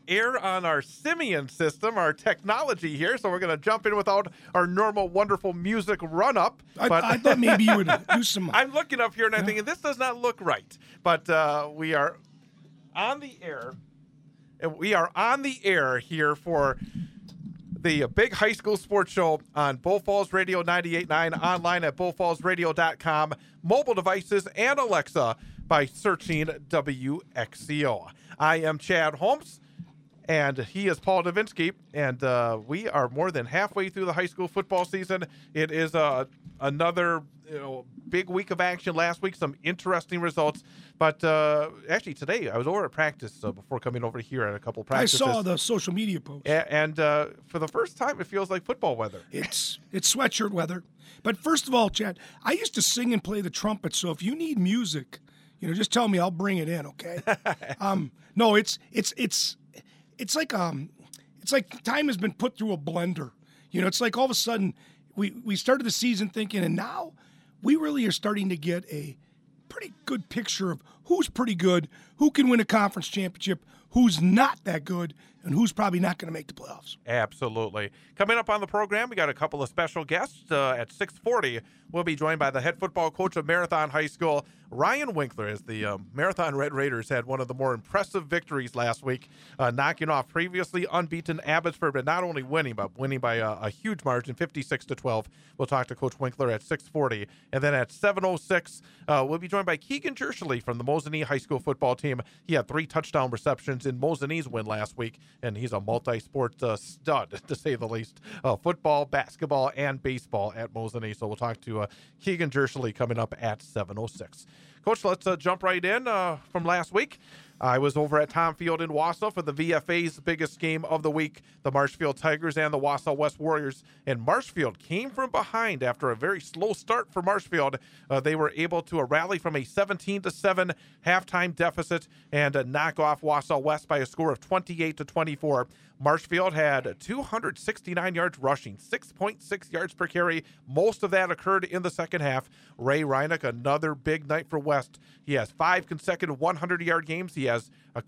air on our Simeon system, our technology here, so we're going to jump in without our normal, wonderful music run-up. I thought maybe you would do some... I'm looking up here, and I'm thinking, this does not look right. But we are on the air. We are on the air here for the big high school sports show on Bull Falls Radio 98.9, online at bullfallsradio.com, mobile devices, and Alexa by searching WXCO. I am Chad Holmes, and he is Paul Novinsky, and we are more than halfway through the high school football season. It is another big week of action last week, some interesting results. But actually today, I was over at practice before coming over here at a couple practices. I saw the social media post. And for the first time, it feels like football weather. It's sweatshirt weather. But first of all, Chad, I used to sing and play the trumpet, so if you need music, just tell me, I'll bring it in, okay? No, it's like time has been put through a blender. It's like all of a sudden we started the season thinking, and now we really are starting to get a pretty good picture of who's pretty good, who can win a conference championship, who's not that good, and who's probably not going to make the playoffs. Absolutely. Coming up on the program, we got a couple of special guests. At 6:40, we'll be joined by the head football coach of Marathon High School, Ryan Winkler, as the Marathon Red Raiders had one of the more impressive victories last week, knocking off previously unbeaten Abbotsford, but not only winning, but winning by a huge margin, 56-12. We'll talk to Coach Winkler at 6:40. And then at 7:06, we'll be joined by Keegan Jershely from the Mosinee High School football team. He had 3 touchdown receptions in Mosinee's win last week, and he's a multi-sport stud, to say the least. Football, basketball, and baseball at Mosinee. So we'll talk to Keegan Jershely coming up at 7:06. Coach, let's jump right in from last week. I was over at Tom Field in Wausau for the VFA's biggest game of the week, the Marshfield Tigers and the Wausau West Warriors. And Marshfield came from behind after a very slow start for Marshfield. They were able to rally from a 17-7 halftime deficit and knock off Wausau West by a score of 28-24. Marshfield had 269 yards rushing, 6.6 yards per carry. Most of that occurred in the second half. Ray Reinick, another big night for West. He has 5 consecutive 100-yard games. He has 3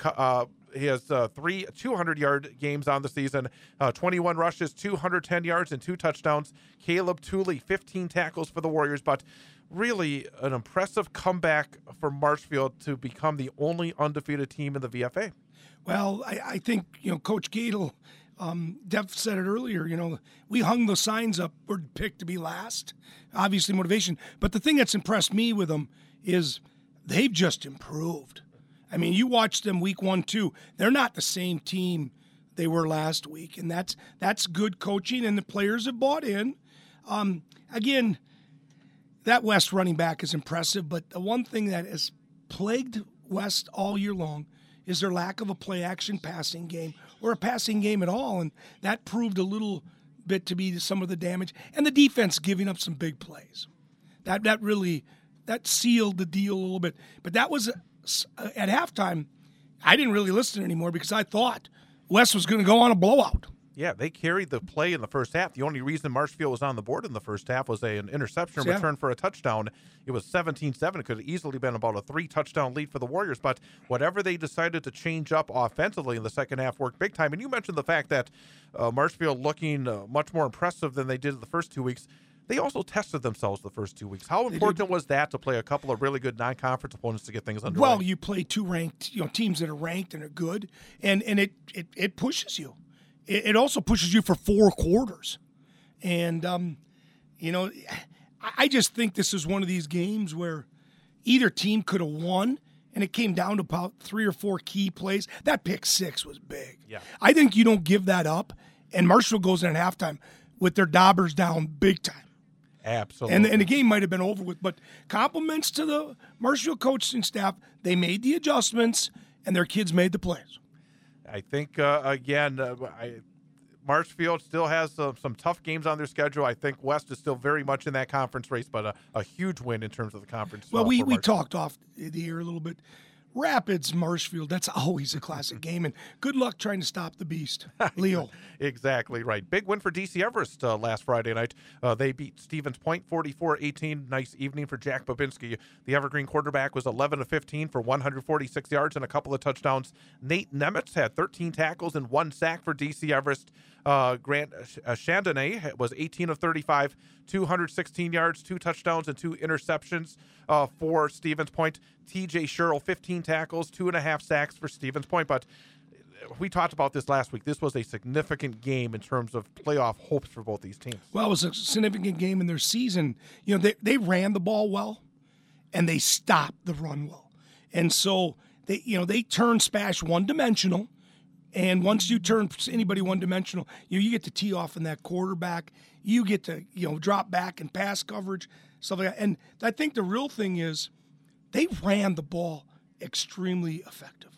200-yard games on the season, 21 rushes, 210 yards, and 2 touchdowns. Caleb Tooley, 15 tackles for the Warriors, but really an impressive comeback for Marshfield to become the only undefeated team in the VFA. Well, I think, Coach Gadel, Dev said it earlier, we hung the signs up, we're picked to be last, obviously motivation. But the thing that's impressed me with them is they've just improved. I mean, you watch them week 1, 2, they're not the same team they were last week, and that's good coaching, and the players have bought in. Again, that West running back is impressive, but the one thing that has plagued West all year long is their lack of a play-action passing game or a passing game at all, and that proved a little bit to be some of the damage. And the defense giving up some big plays. That really sealed the deal a little bit. But that was, at halftime, I didn't really listen anymore because I thought West was going to go on a blowout. Yeah, they carried the play in the first half. The only reason Marshfield was on the board in the first half was an interception return for a touchdown. It was 17-7. It could have easily been about a 3-touchdown lead for the Warriors, but whatever they decided to change up offensively in the second half worked big time. And you mentioned the fact that Marshfield looking much more impressive than they did in the first 2 weeks. They also tested themselves the first 2 weeks. How important was that to play a couple of really good non-conference opponents to get things underway? Well, you play 2 ranked, teams that are ranked and are good, and it pushes you. It also pushes you for 4 quarters. And, I just think this is one of these games where either team could have won, and it came down to about 3 or 4 key plays. That pick 6 was big. Yeah. I think you don't give that up, and Marshall goes in at halftime with their daubers down big time. Absolutely. And the game might have been over with, but compliments to the Marshall coaching staff. They made the adjustments, and their kids made the plays. I think, Marshfield still has some tough games on their schedule. I think West is still very much in that conference race, but a huge win in terms of the conference. Well, we talked off the air a little bit. Rapids Marshfield, that's always a classic game, and good luck trying to stop the beast, Leo. Exactly right. Big win for DC Everest last Friday night. They beat Stevens Point 44-18. Nice evening for Jack Babinski. The Evergreen quarterback was 11 of 15 for 146 yards and a couple of touchdowns. Nate Nemitz had 13 tackles and 1 sack for DC Everest. Grant Chandonnet was 18 of 35, 216 yards, 2 touchdowns, and 2 interceptions for Stevens Point. TJ Sherrill, 15 tackles, 2.5 sacks for Stevens Point. But we talked about this last week. This was a significant game in terms of playoff hopes for both these teams. Well, it was a significant game in their season. You know, they ran the ball well, and they stopped the run well. And so they turn Spash one-dimensional. And once you turn anybody one-dimensional, you get to tee off in that quarterback. You get to drop back and pass coverage, stuff like that. And I think the real thing is they ran the ball extremely effective.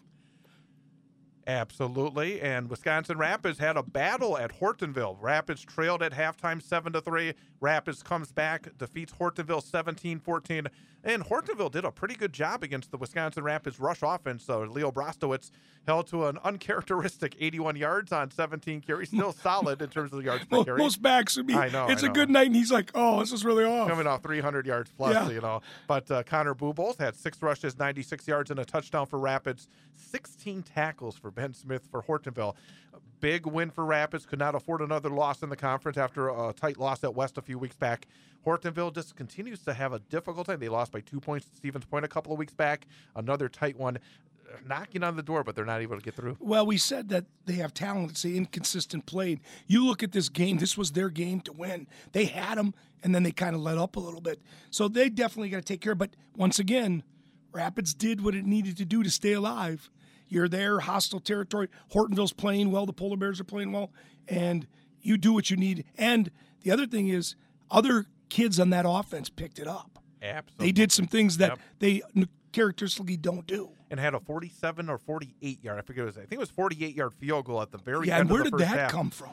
Absolutely. And Wisconsin Rapids had a battle at Hortonville. Rapids trailed at halftime 7-3. Rapids comes back, defeats Hortonville 17-14. And Hortonville did a pretty good job against the Wisconsin Rapids rush offense. So Leo Brostowitz held to an uncharacteristic 81 yards on 17 carries. Still solid in terms of the yards per carry. Most backs would be, it's a good night, and he's like, oh, this is really off. Coming off 300 yards plus, But Connor Bubolz had 6 rushes, 96 yards, and a touchdown for Rapids. 16 tackles for Ben Smith for Hortonville. Big win for Rapids. Could not afford another loss in the conference after a tight loss at West a few weeks back. Hortonville just continues to have a difficult time. They lost by 2 points to Stevens Point a couple of weeks back. Another tight one. Knocking on the door, but they're not able to get through. Well, we said that they have talent. It's the inconsistent play. You look at this game. This was their game to win. They had them, and then they kind of let up a little bit. So they definitely got to take care. But once again, Rapids did what it needed to do to stay alive. You're there, hostile territory. Hortonville's playing well. The Polar Bears are playing well. And you do what you need. And the other thing is other kids on that offense picked it up. Absolutely. They did some things that they characteristically don't do. And had a 47 or 48 yard. I think it was 48-yard field goal at the very end of the where first did half. that come from?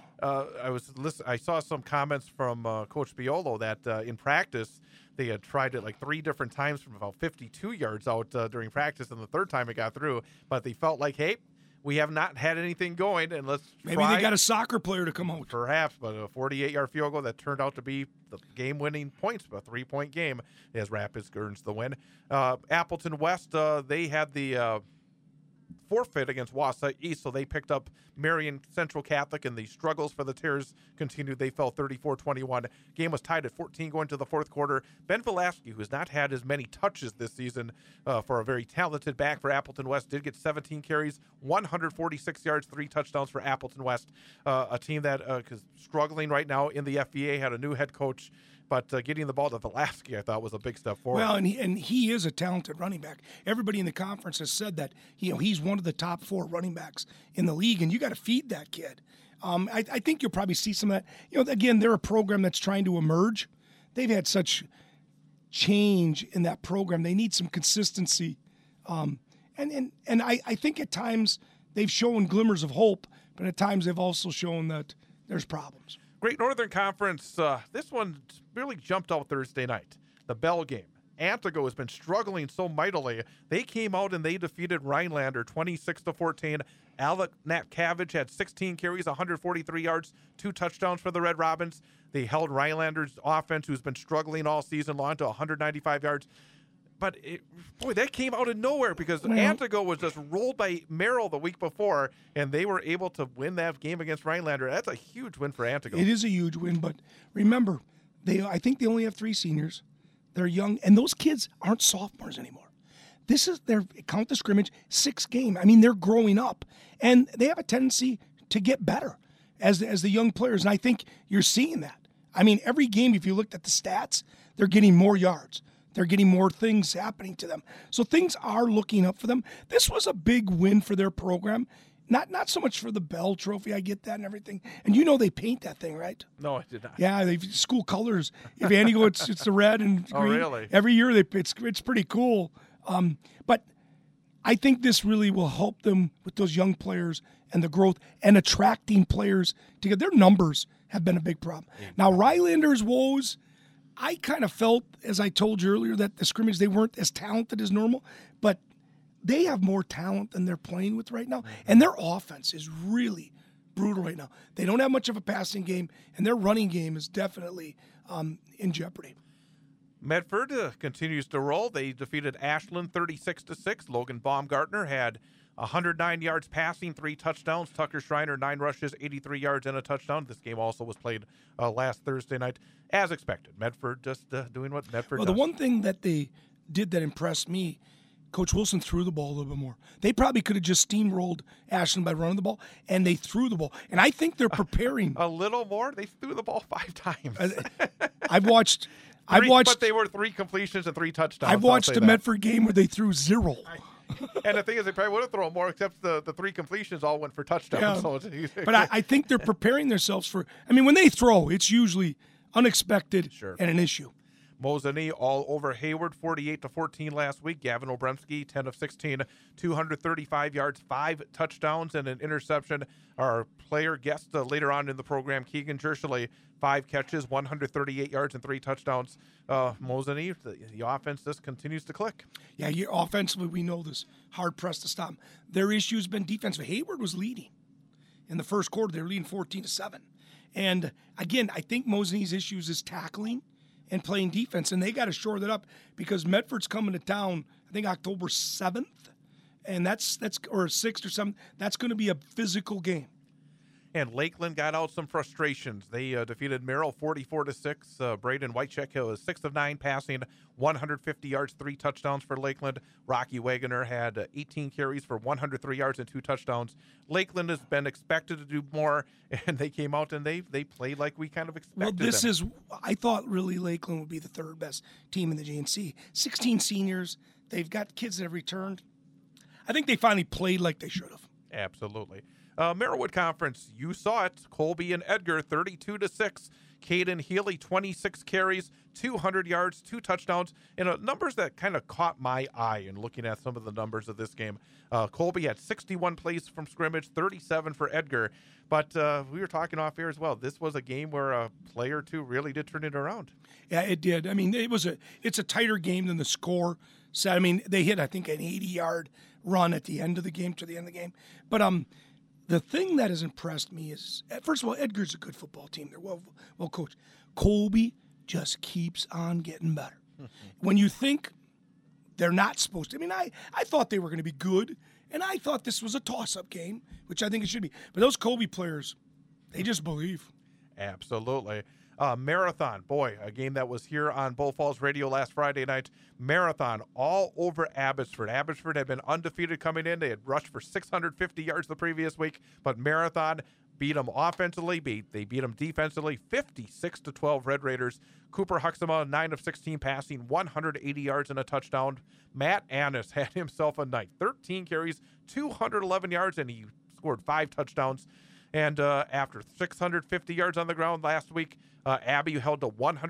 I saw some comments from Coach Biolo that in practice they had tried it like 3 different times from about 52 yards out during practice, and the third time it got through. But they felt like, hey, we have not had anything going, and let's maybe try. They got a soccer player to come out. Perhaps, but a 48-yard field goal that turned out to be the game-winning points, a 3-point game as Rapids earns the win. Appleton West, they had the forfeit against Wausau East, so they picked up Marion Central Catholic, and the struggles for the Terrors continued. They fell 34-21. Game was tied at 14 going to the fourth quarter. Ben Velasky, who has not had as many touches this season for a very talented back for Appleton West, did get 17 carries, 146 yards, 3 touchdowns for Appleton West. A team that is struggling right now in the FBA, had a new head coach. But getting the ball to Velasky, I thought, was a big step forward. Well, and he is a talented running back. Everybody in the conference has said that he's one of the top 4 running backs in the league, and you got to feed that kid. I think you'll probably see some of that. Again, they're a program that's trying to emerge. They've had such change in that program. They need some consistency. And I think at times they've shown glimmers of hope, but at times they've also shown that there's problems. Great Northern Conference. This one really jumped out Thursday night. The Bell game. Antigo has been struggling so mightily. They came out and they defeated Rhinelander 26-14. Alec Natcavage had 16 carries, 143 yards, 2 touchdowns for the Red Robins. They held Rhinelander's offense, who's been struggling all season long, to 195 yards. But, that came out of nowhere because Antigo was just rolled by Merrill the week before, and they were able to win that game against Rhinelander. That's a huge win for Antigo. It is a huge win, but remember, I think they only have 3 seniors. They're young, and those kids aren't sophomores anymore. This is their count the scrimmage 6th game. I mean, they're growing up, and they have a tendency to get better as the young players, and I think you're seeing that. I mean, every game, if you looked at the stats, they're getting more yards. They're getting more things happening to them. So things are looking up for them. This was a big win for their program. Not so much for the Bell Trophy. I get that and everything. And they paint that thing, right? No, I did not. Yeah, they've school colors. If Antigo, it's the red and green. Oh, really? Every year it's pretty cool. But I think this really will help them with those young players and the growth and attracting players together. Their numbers have been a big problem. Yeah. Now, Rhinelander's woes, I kind of felt, as I told you earlier, that the scrimmage, they weren't as talented as normal. But they have more talent than they're playing with right now, and their offense is really brutal right now. They don't have much of a passing game, and their running game is definitely in jeopardy. Medford continues to roll. They defeated Ashland 36-6. Logan Baumgartner had 109 yards passing, 3 touchdowns. Tucker Schreiner, 9 rushes, 83 yards, and a touchdown. This game also was played last Thursday night, as expected. Medford just doing what Medford does. The one thing that they did that impressed me, Coach Wilson threw the ball a little bit more. They probably could have just steamrolled Ashland by running the ball, and they threw the ball. And I think they're preparing. A little more? They threw the ball 5 times. I've watched, but they were 3 completions and 3 touchdowns. I've watched a Medford game where they threw 0. And the thing is, they probably would have thrown more, except the 3 completions all went for touchdowns. Yeah. But I think they're preparing themselves for. I mean, when they throw, it's usually unexpected and an issue. Mosinee all over Hayward, 48-14 last week. Gavin Obremski, 10 of 16, 235 yards, 5 touchdowns, and an interception. Our player guest later on in the program, Keegan Jershele, 5 catches, 138 yards, and 3 touchdowns. Mosinee, the offense just continues to click. Yeah, offensively, we know this. Hard pressed to stop them. Their issue has been defensive. Hayward was leading in the first quarter. They were leading 14-7. And again, I think Mosinee's issues is tackling and playing defense, and they got to shore that up because Medford's coming to town, I think October 7th, and that's or 6th or 7th. That's going to be a physical game. And Lakeland got out some frustrations. They defeated Merrill 44-6. Braden Whitecheck was 6 of 9 passing, 150 yards, 3 touchdowns for Lakeland. Rocky Wagoner had 18 carries for 103 yards and 2 touchdowns. Lakeland has been expected to do more, and they came out and they played like we kind of expected. Well, I thought really Lakeland would be the 3rd best team in the JNC. 16 seniors. They've got kids that have returned. I think they finally played like they should have. Absolutely. Merriwood Conference, you saw it. Colby and Edgar, 32-6. Caden Healy, 26 carries, 200 yards, 2 touchdowns, and numbers that kind of caught my eye in looking at some of the numbers of this game. Colby had 61 plays from scrimmage, 37 for Edgar, but we were talking off air as well. This was a game where a play or two really did turn it around. Yeah, it did. I mean, it's a tighter game than the score said. I mean, they hit, I think, an 80-yard run at the end of the game, to the end of the game. But the thing that has impressed me is, first of all, Edgar's a good football team. They're well coached. Colby just keeps on getting better. When you think they're not supposed to, I mean, I thought they were going to be good, and I thought this was a toss-up game, which I think it should be. But those Colby players, they just believe. Absolutely. Marathon, boy, a game that was here on Bull Falls Radio last Friday night. Marathon all over Abbotsford. Abbotsford had been undefeated coming in. They had rushed for 650 yards the previous week, but Marathon beat them offensively. They beat them defensively, 56-12 Red Raiders. Cooper Huxama, 9 of 16 passing, 180 yards and a touchdown. Matt Annis had himself a night, 13 carries, 211 yards, and he scored 5 touchdowns. And after 650 yards on the ground last week, Abby held to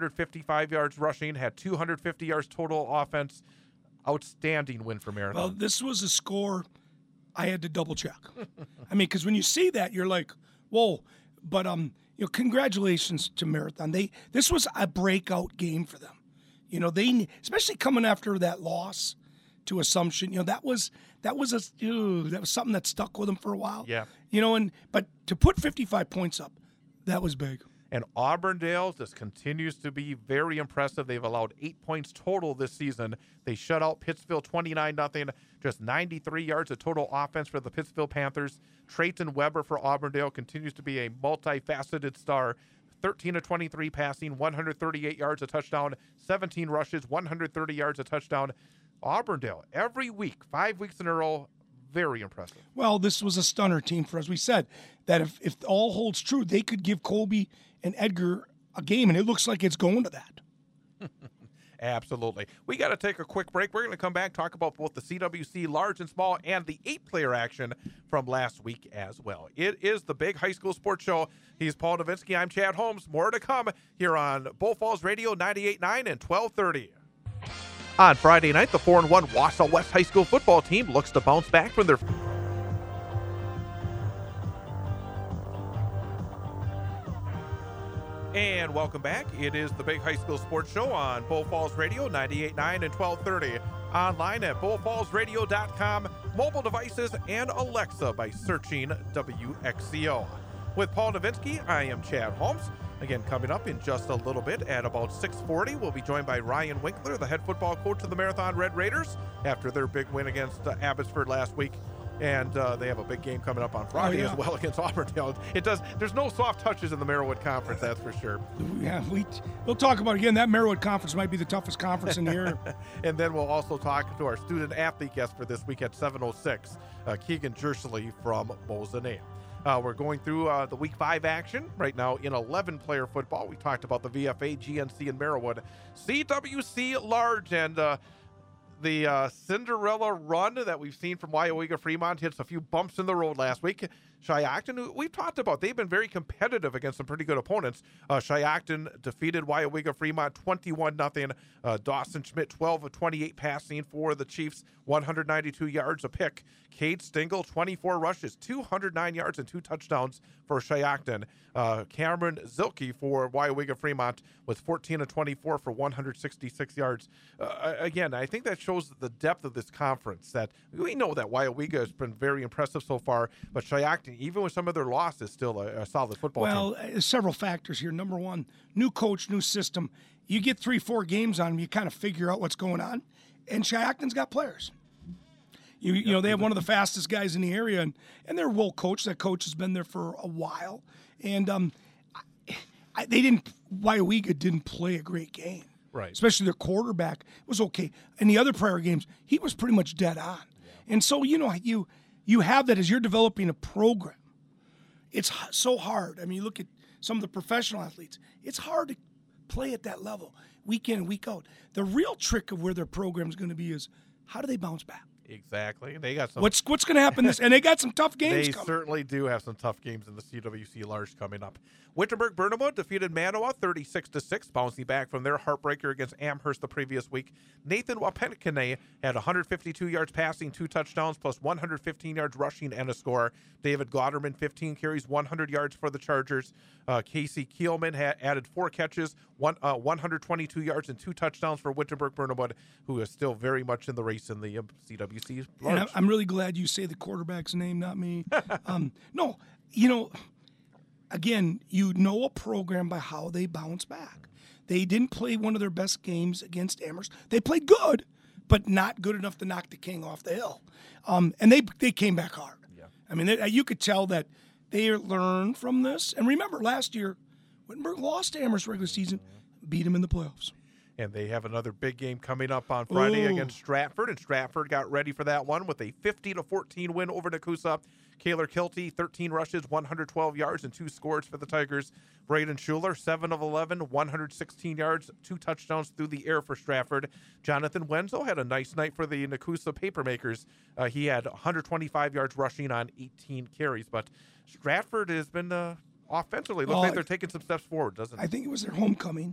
155 yards rushing, had 250 yards total offense. Outstanding win for Marathon. Well, this was a score I had to double check. I mean, because when you see that, you're like, whoa. But congratulations to Marathon. This was a breakout game for them. They, especially coming after that loss to Assumption, that was something that stuck with them for a while. Yeah. But to put 55 points up, that was big. And Auburndale just continues to be very impressive. They've allowed 8 points total this season. They shut out Pittsville 29-0, just 93 yards of total offense for the Pittsville Panthers. Trayton Weber for Auburndale continues to be a multifaceted star. 13 of 23 passing, 138 yards a touchdown, 17 rushes, 130 yards a touchdown. Auburndale, every week, 5 weeks in a row, very impressive. Well, this was a stunner team for us. We said that if all holds true, they could give Colby and Edgar a game, and it looks like it's going to that. Absolutely. We got to take a quick break. We're going to come back, talk about both the CWC large and small and the 8-player action from last week as well. It is the Big High School Sports Show. He's Paul Nowinski. I'm Chad Holmes. More to come here on Bull Falls Radio 98.9 and 1230. On Friday night, the 4-1 Wausau West High School football team looks to bounce back from their... And welcome back. It is the Big High School Sports Show on Bull Falls Radio 98.9 and 1230. online at bullfallsradio.com, mobile devices, and Alexa by searching WXCO. With Paul Nowinski, I am Chad Holmes. Again, coming up in just a little bit at about 6:40, we'll be joined by Ryan Winkler, the head football coach of the Marathon Red Raiders, after their big win against Abbotsford last week. And they have a big game coming up on Friday as well against Auburndale. There's no soft touches in the Merriwood Conference, that's for sure. Yeah, we'll talk about it again. That Merriwood Conference might be the toughest conference in the area. And then we'll also talk to our student athlete guest for this week at 7:06, Keegan Jersley from Mosinee. We're going through the Week 5 action right now in 11-player football. We talked about the VFA, GNC, and Merriwood. CWC Large, and the Cinderella run that we've seen from Weyauwega Fremont hits a few bumps in the road last week. Shiocton, we've talked about, they've been very competitive against some pretty good opponents. Shiocton defeated Weyauwega Fremont 21-0. Dawson Schmidt 12 of 28 passing for the Chiefs, 192 yards a pick. Cade Stingle 24 rushes, 209 yards and 2 touchdowns for Shiocton. Cameron Zilke for Weyauwega Fremont was 14 of 24 for 166 yards. Again, I think that shows the depth of this conference, that we know that Weyauwega has been very impressive so far, but Shiocton, even with some of their losses, still a solid football team. Well, several factors here. Number one, new coach, new system. You get 3-4 games on them, you kind of figure out what's going on. And Shiocton's got players. You know, they have one of the fastest guys in the area, and they're well coached. That coach has been there for a while. And Weyauwega didn't play a great game. Right. Especially their quarterback was okay. In the other prior games, he was pretty much dead on. Yeah. And so, you have that as you're developing a program. It's so hard. I mean, you look at some of the professional athletes. It's hard to play at that level week in and week out. The real trick of where their program is going to be is how do they bounce back? Exactly. They got some. What's going to happen and they got some tough games They coming. certainly do have some tough games in the CWC Large coming up. Wittenberg-Burnham defeated Manawa 36-6, bouncing back from their heartbreaker against Amherst the previous week. Nathan Wapenkane had 152 yards passing, 2 touchdowns, plus 115 yards rushing and a score. David Gauderman, 15 carries, 100 yards for the Chargers. Casey Kielman added 4 catches, 122 yards and 2 touchdowns for Wittenberg-Burnham, who is still very much in the race in the CWC Large. And I'm really glad you say the quarterback's name, not me. No, again, a program by how they bounce back. They didn't play one of their best games against Amherst. They played good, but not good enough to knock the king off the hill. And they came back hard. Yeah. I mean, you could tell that they learned from this. And remember, last year, Wittenberg lost to Amherst regular season, beat them in the playoffs. And they have another big game coming up on Friday against Stratford, and Stratford got ready for that one with a 50-14 win over Nakusa. Kaylor Kilty, 13 rushes, 112 yards, and 2 scores for the Tigers. Braden Schuler, 7 of 11, 116 yards, 2 touchdowns through the air for Stratford. Jonathan Wenzel had a nice night for the Nakusa Papermakers. He had 125 yards rushing on 18 carries. But Stratford has been offensively, looks like they're taking some steps forward, doesn't it? I think it was their homecoming.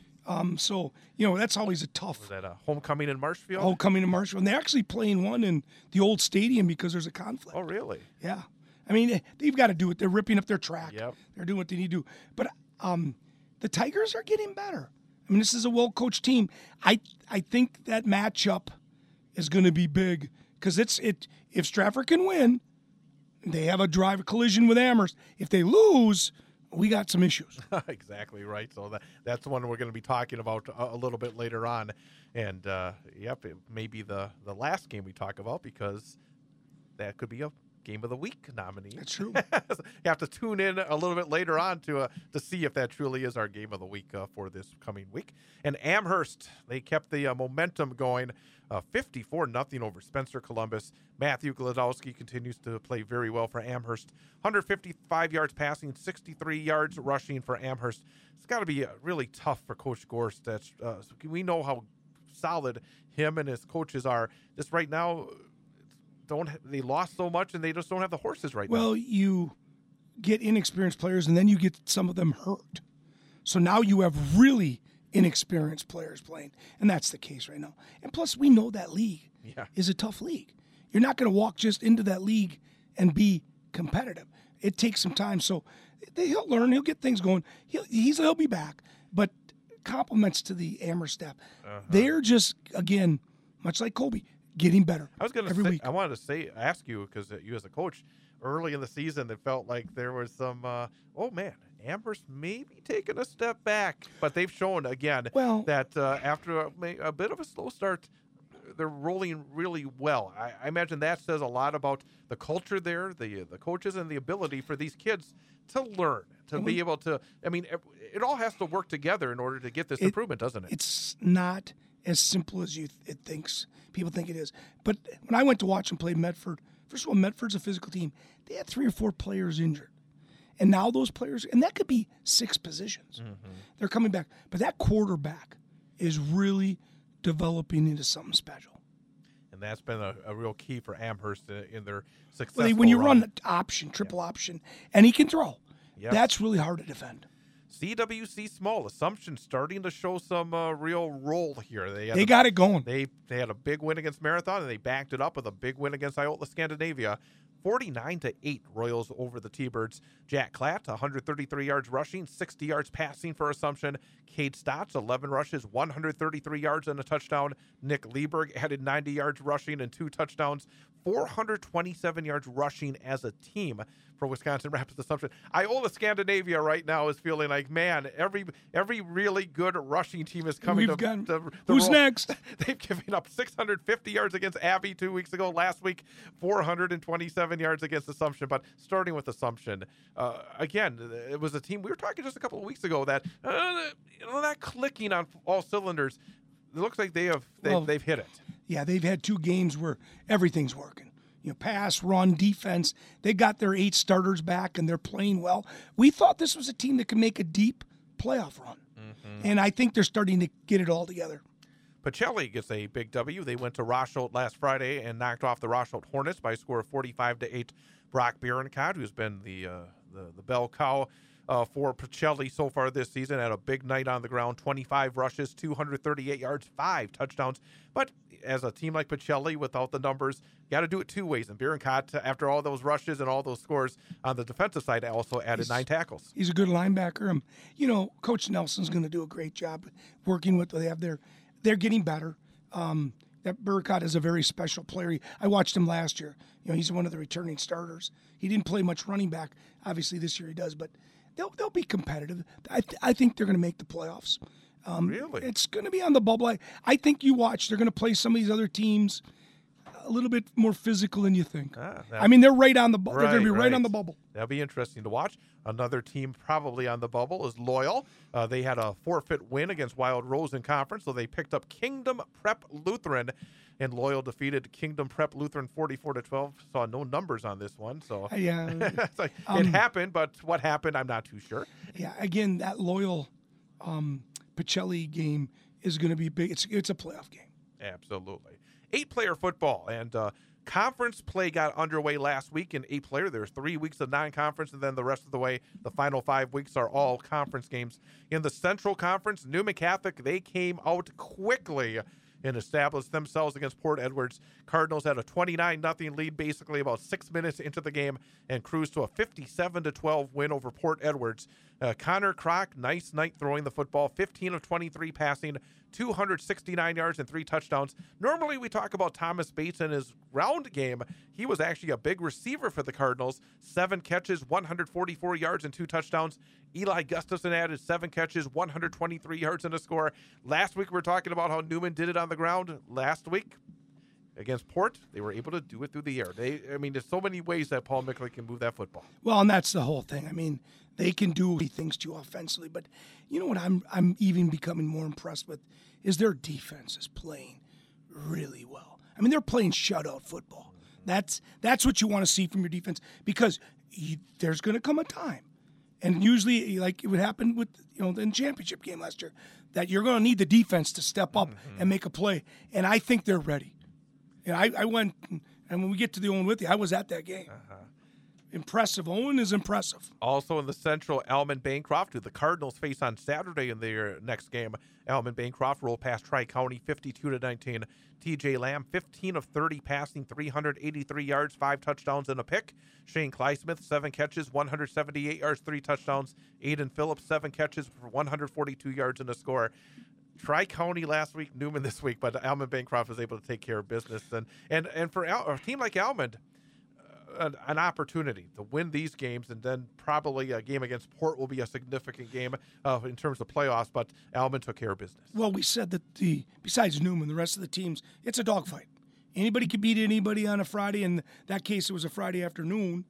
So, that's always a tough. Was that a homecoming in Marshfield? Homecoming in Marshfield. And they're actually playing one in the old stadium because there's a conflict. Oh, really? Yeah. I mean, they've got to do it. They're ripping up their track. Yep. They're doing what they need to do. But the Tigers are getting better. I mean, this is a well-coached team. I think that matchup is going to be big because if Stratford can win, they have a collision with Amherst. If they lose, we got some issues. Exactly right. So that's the one we're going to be talking about a little bit later on. And, it may be the last game we talk about because that could be a Game of the Week nominee. That's true. You have to tune in a little bit later on to see if that truly is our Game of the Week for this coming week. And Amherst, they kept the momentum going, 54-0 over Spencer Columbus. Matthew Gladowski continues to play very well for Amherst. 155 yards passing, 63 yards rushing for Amherst. It's got to be really tough for Coach Gorst. We know how solid him and his coaches are. Just right now, they lost so much and they just don't have the horses right now. Well, you get inexperienced players and then you get some of them hurt. So now you have really inexperienced players playing, and that's the case right now. And plus, we know that league is a tough league. You're not going to walk just into that league and be competitive. It takes some time. So he'll learn. He'll get things going. He'll be back. But compliments to the Amherst staff. They're just, again, much like Colby, getting better. I was going to every say, week. I wanted to ask you, because you as a coach, early in the season, it felt like there was some, oh man, Amherst maybe taking a step back, but they've shown again that after a bit of a slow start, they're rolling really well. I imagine that says a lot about the culture there, the coaches, and the ability for these kids to learn, to be able to. I mean, it all has to work together in order to get this improvement, doesn't it? It's not as simple as people think it is. But when I went to watch them play Medford, first of all, Medford's a physical team. They had 3 or 4 players injured. And now those players, and that could be 6 positions. Mm-hmm. They're coming back. But that quarterback is really developing into something special. And that's been a real key for Amherst in their success. When you run option, triple option, and he can throw, that's really hard to defend. CWC Small, Assumption starting to show some real roll here. They got it going. They had a big win against Marathon, and they backed it up with a big win against Iola Scandinavia. 49-8 Royals over the T-Birds. Jack Klatt, 133 yards rushing, 60 yards passing for Assumption. Cade Stotts, 11 rushes, 133 yards and a touchdown. Nick Lieberg added 90 yards rushing and 2 touchdowns. 427 yards rushing as a team for Wisconsin Rapids Assumption. Iola Scandinavia right now is feeling like, man, every really good rushing team is coming to who's next? They've given up 650 yards against Abbey 2 weeks ago. Last week, 427 yards against Assumption. But starting with Assumption, again, it was a team we were talking just a couple of weeks ago that not clicking on all cylinders. It looks like they've hit it. Yeah, they've had 2 games where everything's working. Pass, run, defense. They got their 8 starters back, and they're playing well. We thought this was a team that could make a deep playoff run. Mm-hmm. And I think they're starting to get it all together. Pacelli gets a big W. They went to Rosholt last Friday and knocked off the Rosholt Hornets by a score of 45-8. Brock Bierenkot, who's been the bell cow for Pacelli so far this season, had a big night on the ground, 25 rushes, 238 yards, 5 touchdowns. But as a team like Pacelli, without the numbers, you got to do it 2 ways. And Bierenkot, after all those rushes and all those scores on the defensive side, also added 9 tackles. He's a good linebacker. Coach Nelson's going to do a great job working with what they have there. They're getting better. That Bierenkot is a very special player. I watched him last year. He's one of the returning starters. He didn't play much running back. Obviously, this year he does, but they'll be competitive. I think they're going to make the playoffs. Really? It's going to be on the bubble. I think you watch. They're going to play some of these other teams a little bit more physical than you think. They're right on the bubble. They're going to be right on the bubble. That'll be interesting to watch. Another team probably on the bubble is Loyal. They had a forfeit win against Wild Rose in conference, so they picked up Kingdom Prep Lutheran, and Loyal defeated Kingdom Prep Lutheran 44-12. Saw no numbers on this one, so it's like, it happened, but what happened, I'm not too sure. Yeah, again, that Loyal Pacelli game is going to be big. It's a playoff game. Absolutely. 8-player football, and conference play got underway last week in 8-player. There's 3 weeks of non-conference, and then the rest of the way, the final 5 weeks are all conference games. In the Central Conference, Newman Catholic, they came out quickly and established themselves against Port Edwards. Cardinals had a 29-0 lead basically about 6 minutes into the game and cruised to a 57-12 win over Port Edwards. Connor Kroc, nice night throwing the football, 15 of 23 passing, 269 yards and 3 touchdowns. Normally we talk about Thomas Bates and his round game. He was actually a big receiver for the Cardinals. 7 catches, 144 yards and 2 touchdowns. Eli Gustafson added 7 catches, 123 yards and a score. Last week we were talking about how Newman did it on the ground. Last week against Port, they were able to do it through the air. There's so many ways that Paul Mickley can move that football. Well, and that's the whole thing. They can do things too offensively, but you know what I'm even becoming more impressed with is their defense is playing really well. They're playing shutout football. That's what you want to see from your defense, because there's going to come a time, and usually, like it would happen with the championship game last year, that you're going to need the defense to step up and make a play, and I think they're ready. And I went, and when we get to the Owen Withee, I was at that game. Impressive. Owen is impressive. Also in the Central, Alman Bancroft, who the Cardinals face on Saturday in their next game. Alman Bancroft rolled past Tri-County 52-19. TJ Lamb, 15 of 30 passing, 383 yards, 5 touchdowns and a pick. Shane Kleismith, 7 catches, 178 yards, 3 touchdowns. Aiden Phillips, 7 catches for 142 yards and a score. Tri-County last week, Newman this week, but Almond Bancroft was able to take care of business. And for a team like Almond, an opportunity to win these games, and then probably a game against Port will be a significant game in terms of playoffs, but Almond took care of business. Well, we said that besides Newman, the rest of the teams, it's a dogfight. Anybody can beat anybody on a Friday. In that case, it was a Friday afternoon.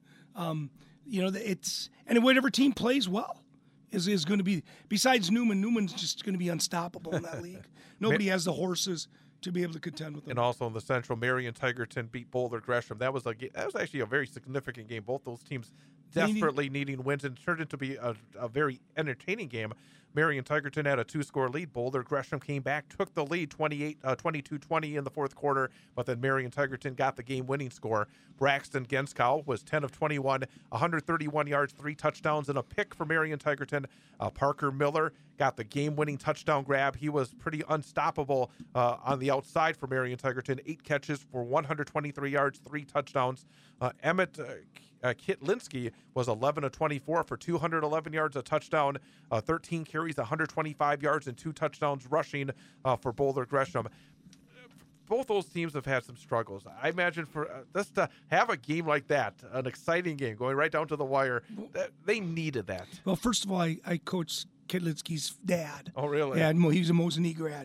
And whatever team plays well is going to be, besides Newman's just going to be unstoppable in that league. Nobody has the horses to be able to contend with them. And also in the Central, Marion Tigerton beat Boulder Gresham. That was actually a very significant game. Both those teams desperately needing wins, and turned into be a very entertaining game. Marion Tigerton had a 2-score lead. Boulder Gresham came back, took the lead 22-20 in the fourth quarter, but then Marion Tigerton got the game-winning score. Braxton Genskow was 10 of 21, 131 yards, 3 touchdowns, and a pick for Marion Tigerton. Parker Miller got the game-winning touchdown grab. He was pretty unstoppable on the outside for Marion Tigerton. 8 catches for 123 yards, 3 touchdowns. Emmett Kitlinski was 11 of 24 for 211 yards, a touchdown, 13 carries, 125 yards, and 2 touchdowns rushing for Boulder Gresham. Both those teams have had some struggles. I imagine for just to have a game like that, an exciting game, going right down to the wire, they needed that. Well, first of all, I coached Kitlinski's dad. Oh, really? Yeah, he was a Mosinee grad.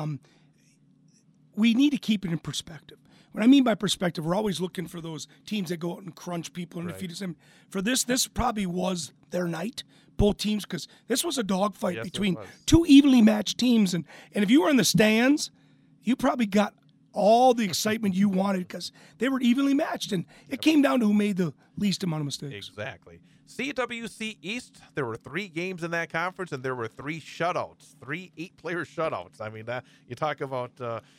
We need to keep it in perspective. What I mean by perspective, we're always looking for those teams that go out and crunch people and defeat us. For this probably was their night, both teams, because this was a dogfight between two evenly matched teams. And if you were in the stands, you probably got all the excitement you wanted because they were evenly matched. And it came down to who made the least amount of mistakes. Exactly. CWC East, there were 3 games in that conference, and there were 3 shutouts, 3 8-player shutouts. I mean, you talk about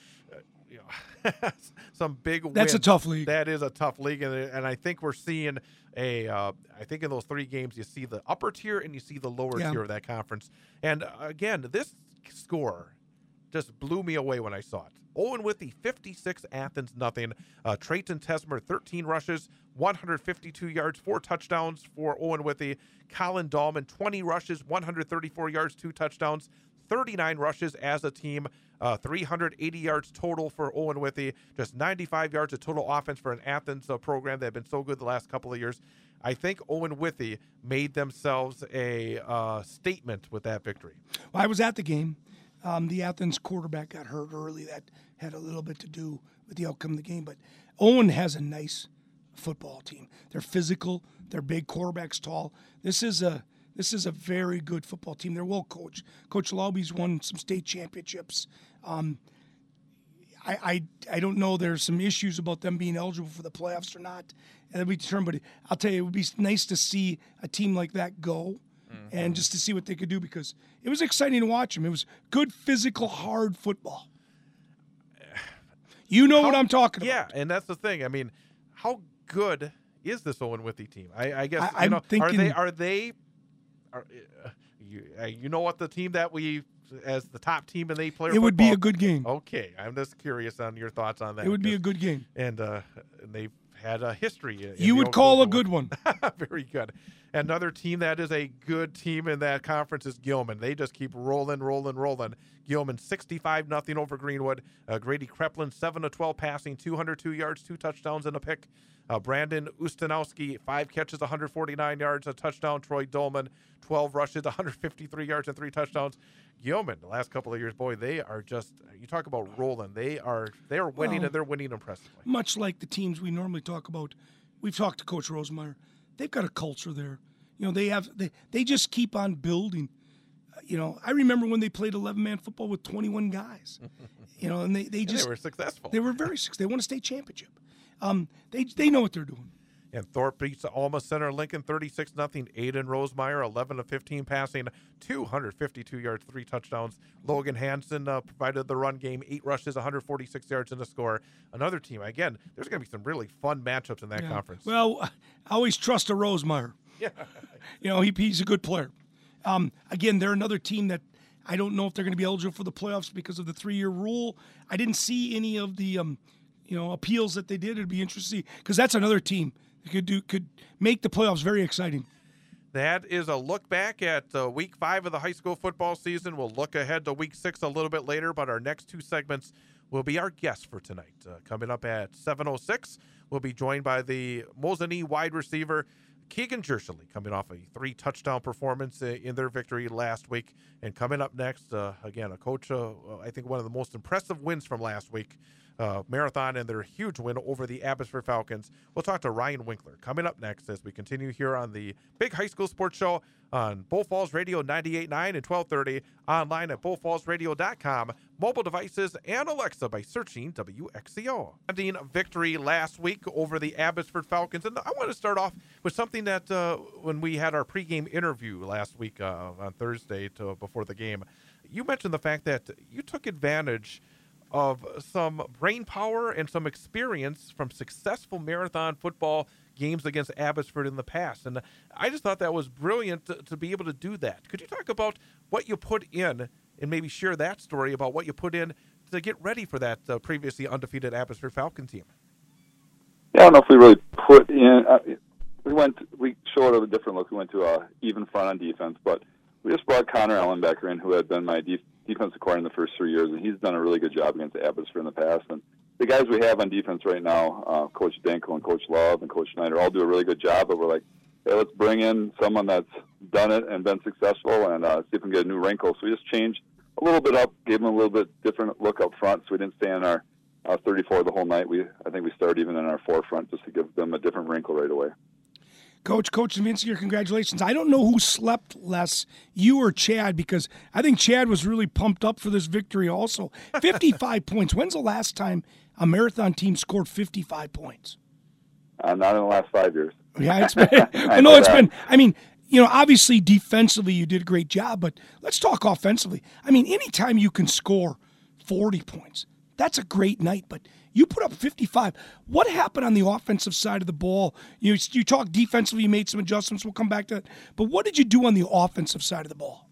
some big wins. That's a tough league. That is a tough league, and I think we're seeing I think in those 3 games you see the upper tier and you see the lower tier of that conference. And again, this score just blew me away when I saw it. Owen Withee 56, Athens nothing. Trayton Tesmer 13 rushes, 152 yards, 4 touchdowns for Owen Withee. Colin Dahlman 20 rushes, 134 yards, 2 touchdowns. 39 rushes as a team, 380 yards total for Owen Withee, just 95 yards of total offense for an Athens program that had been so good the last couple of years. I think Owen Withee made themselves a statement with that victory. Well, I was at the game. The Athens quarterback got hurt early. That had a little bit to do with the outcome of the game. But Owen has a nice football team. They're physical. They're big. Quarterback's tall. This is a very good football team. They're well coached. Coach Lauby's won some state championships. I don't know. There's some issues about them being eligible for the playoffs or not. And that'll be determined. But I'll tell you, it would be nice to see a team like that go and just to see what they could do because it was exciting to watch them. It was good, physical, hard football. You know what I'm talking about. Yeah, and that's the thing. I mean, how good is this Owen Withee team? I guess I'm thinking, are they you know what the team that we as the top team in the 8-player football? It would be a good game. Okay, I'm just curious on your thoughts on that. It would be a good game. And they've had a history. You would call a good one. Very good. Another team that is a good team in that conference is Gilman. They just keep rolling. Gilman 65-0 over Greenwood. Grady Kreplin 7 of 12 passing, 202 yards, 2 touchdowns and a pick. Brandon Ustanowski 5 catches, 149 yards, a touchdown. Troy Dolman 12 rushes, 153 yards and 3 touchdowns. Gilman, the last couple of years, boy, they are just, you talk about rolling. They are winning, and they're winning impressively. Much like the teams we normally talk about. We've talked to Coach Rosemeyer. They've got a culture there. You know, they just keep on building. You know, I remember when they played 11-man football with 21 guys. You know, and they were successful. They were very successful. They won a state championship. They know what they're doing. And Thorpe beats Alma Center Lincoln 36-0. Aiden Rosemeyer 11 of 15 passing, 252 yards, 3 touchdowns. Logan Hansen provided the run game, 8 rushes, 146 yards and a score. Another team. Again, there's going to be some really fun matchups in that conference. Well, I always trust a Rosemeyer. Yeah. You know, he's a good player. Again, they're another team that I don't know if they're going to be eligible for the playoffs because of the 3-year rule. I didn't see any of the appeals that they did. It'd be interesting because that's another team that could make the playoffs very exciting. That is a look back at week 5 of the high school football season. We'll look ahead to week 6 a little bit later, but our next 2 segments will be our guests for tonight. Coming up at 7:06, we'll be joined by the Mosinee wide receiver Keegan Jershely, coming off a 3-touchdown performance in their victory last week. And coming up next, again, a coach, I think one of the most impressive wins from last week, Marathon and their huge win over the Abbotsford Falcons. We'll talk to Ryan Winkler coming up next as we continue here on the Big High School Sports Show on Bull Falls Radio 98.9 and 1230, online at bullfallsradio.com, mobile devices, and Alexa by searching WXCO. Victory last week over the Abbotsford Falcons. And I want to start off with something that when we had our pregame interview last week on Thursday before the game, you mentioned the fact that you took advantage of some brain power and some experience from successful Marathon football games against Abbotsford in the past. And I just thought that was brilliant to be able to do that. Could you talk about what you put in and maybe share that story about what you put in to get ready for that previously undefeated Abbotsford Falcon team? Yeah, I don't know if we really put in we showed a different look. We went to a even front on defense, but we just brought Connor Ellenbecker in, who had been my defensive coordinator in the first 3 years, and he's done a really good job against Abbotsford in the past. And the guys we have on defense right now, Coach Danko and Coach Love and Coach Schneider, all do a really good job. But we're like, hey, let's bring in someone that's done it and been successful and see if we can get a new wrinkle. So we just changed a little bit up, gave them a little bit different look up front, so we didn't stay in our 34 the whole night. I think we started even in our forefront just to give them a different wrinkle right away. Coach Nowinski, congratulations. I don't know who slept less, you or Chad, because I think Chad was really pumped up for this victory also. 55 points. When's the last time a Marathon team scored 55 points? Not in the last 5 years. Yeah, it's been. I know it's been. I mean, obviously defensively you did a great job, but let's talk offensively. I mean, anytime you can score 40 points, that's a great night, but you put up 55. What happened on the offensive side of the ball? You talk defensively, you made some adjustments. We'll come back to that. But what did you do on the offensive side of the ball?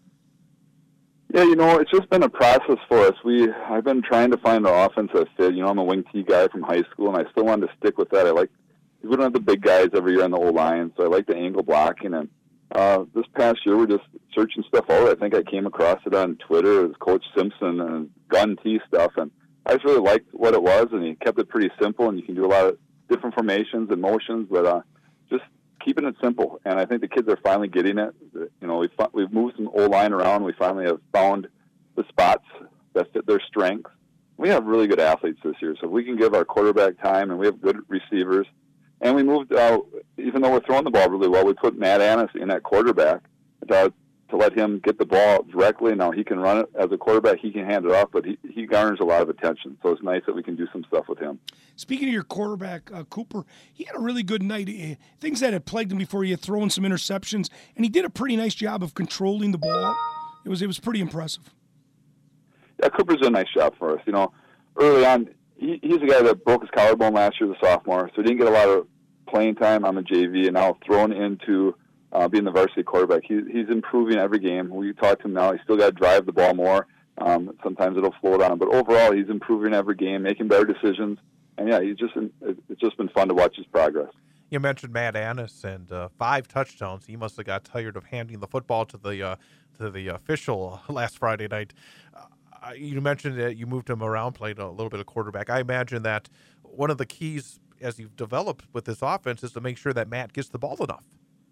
Yeah, it's just been a process for us. I've been trying to find an offense that fit. I'm a wing T guy from high school, and I still wanted to stick with that. We don't have the big guys every year on the O-line, so I like the angle blocking. And this past year, we're just searching stuff out. I think I came across it on Twitter. It was Coach Simpson and gun T stuff, and I just really liked what it was, and he kept it pretty simple, and you can do a lot of different formations and motions, but just keeping it simple. And I think the kids are finally getting it. We've moved some O-line around. We finally have found the spots that fit their strengths. We have really good athletes this year, so if we can give our quarterback time, and we have good receivers. And we moved, even though we're throwing the ball really well, we put Matt Annis in at quarterback to let him get the ball directly. Now he can run it as a quarterback, he can hand it off, but he garners a lot of attention. So it's nice that we can do some stuff with him. Speaking of your quarterback, Cooper, he had a really good night. Things that had plagued him before, he had thrown some interceptions, and he did a pretty nice job of controlling the ball. It was pretty impressive. Yeah, Cooper's done a nice job for us. Early on, he's a guy that broke his collarbone last year as a sophomore, so he didn't get a lot of playing time on the JV, and now thrown into being the varsity quarterback. He's improving every game. We talk to him now. He's still got to drive the ball more. Sometimes it'll slow down, but overall, he's improving every game, making better decisions. And yeah, it's just been fun to watch his progress. You mentioned Matt Annis and 5 touchdowns. He must have got tired of handing the football to the official last Friday night. You mentioned that you moved him around, played a little bit of quarterback. I imagine that one of the keys as you've developed with this offense is to make sure that Matt gets the ball enough.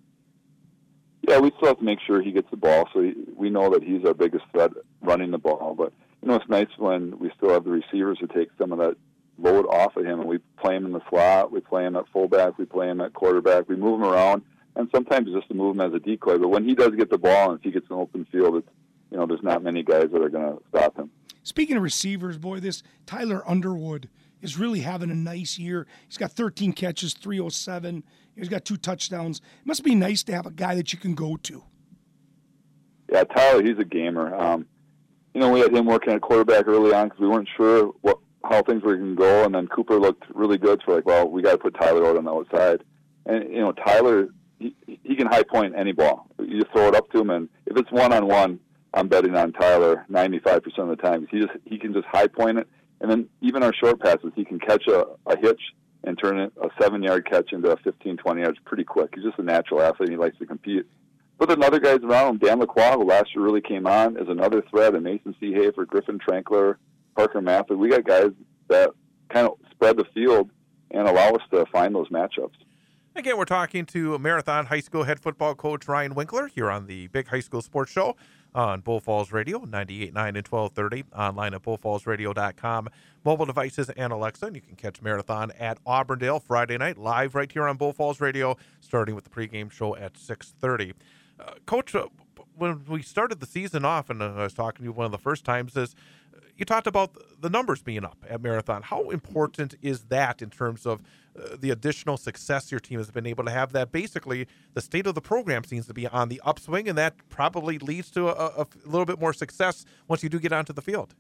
Yeah, we still have to make sure he gets the ball, so we know that he's our biggest threat running the ball. But, it's nice when we still have the receivers to take some of that load off of him, and we play him in the slot, we play him at fullback, we play him at quarterback, we move him around, and sometimes just to move him as a decoy. But when he does get the ball and if he gets an open field, there's not many guys that are going to stop him. Speaking of receivers, boy, this Tyler Underwood is really having a nice year. He's got 13 catches, 307. He's got 2 touchdowns. It must be nice to have a guy that you can go to. Yeah, Tyler, he's a gamer. We had him working at quarterback early on because we weren't sure how things were going to go, and then Cooper looked really good, so we got to put Tyler out on the outside. And, Tyler, he can high point any ball. You just throw it up to him, and if it's one-on-one, I'm betting on Tyler 95% of the time. He can just high point it, and then even our short passes, he can catch a hitch and turn it a 7-yard catch into a 15, 20 yards pretty quick. He's just a natural athlete, and he likes to compete. But then other guys around him, Dan Lacroix, who last year really came on, is another threat, and Mason Seahafer, Griffin Trankler, Parker Mather. We got guys that kind of spread the field and allow us to find those matchups. Again, we're talking to Marathon High School head football coach Ryan Winkler here on the Big High School Sports Show on Bull Falls Radio, 98.9 and 1230, online at bullfallsradio.com, mobile devices, and Alexa. And you can catch Marathon at Auburndale Friday night, live right here on Bull Falls Radio, starting with the pregame show at 6:30. Coach, when we started the season off, and I was talking to you one of the first times, is you talked about the numbers being up at Marathon. How important is that in terms of the additional success your team has been able to have, that basically the state of the program seems to be on the upswing, and that probably leads to a little bit more success once you do get onto the field?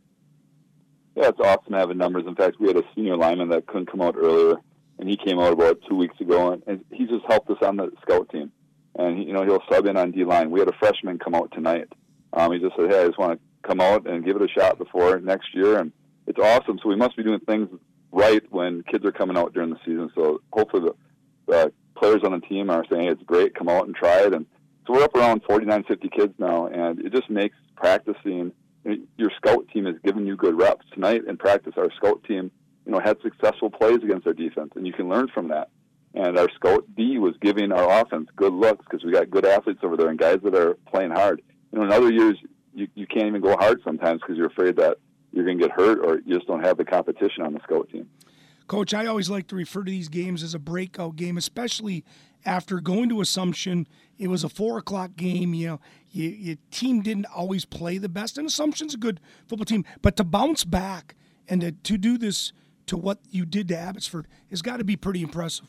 Yeah, it's awesome having numbers. In fact, we had a senior lineman that couldn't come out earlier, and he came out about 2 weeks ago, and he just helped us on the scout team. And, he'll sub in on D-line. We had a freshman come out tonight. He just said, hey, I just want to come out and give it a shot before next year. And it's awesome. So we must be doing things right when kids are coming out during the season. So hopefully the players on the team are saying, hey, it's great, come out and try it. And so we're up around 49, 50 kids now, and it just makes practicing. Your scout team is giving you good reps. Tonight in practice, our scout team, had successful plays against our defense, and you can learn from that. And our scout D was giving our offense good looks because we got good athletes over there and guys that are playing hard. In other years, you can't even go hard sometimes because you're afraid that you're going to get hurt or you just don't have the competition on the scout team. Coach, I always like to refer to these games as a breakout game, especially after going to Assumption. It was a 4:00 game. Your team didn't always play the best, and Assumption's a good football team. But to bounce back and to do this to what you did to Abbotsford has got to be pretty impressive.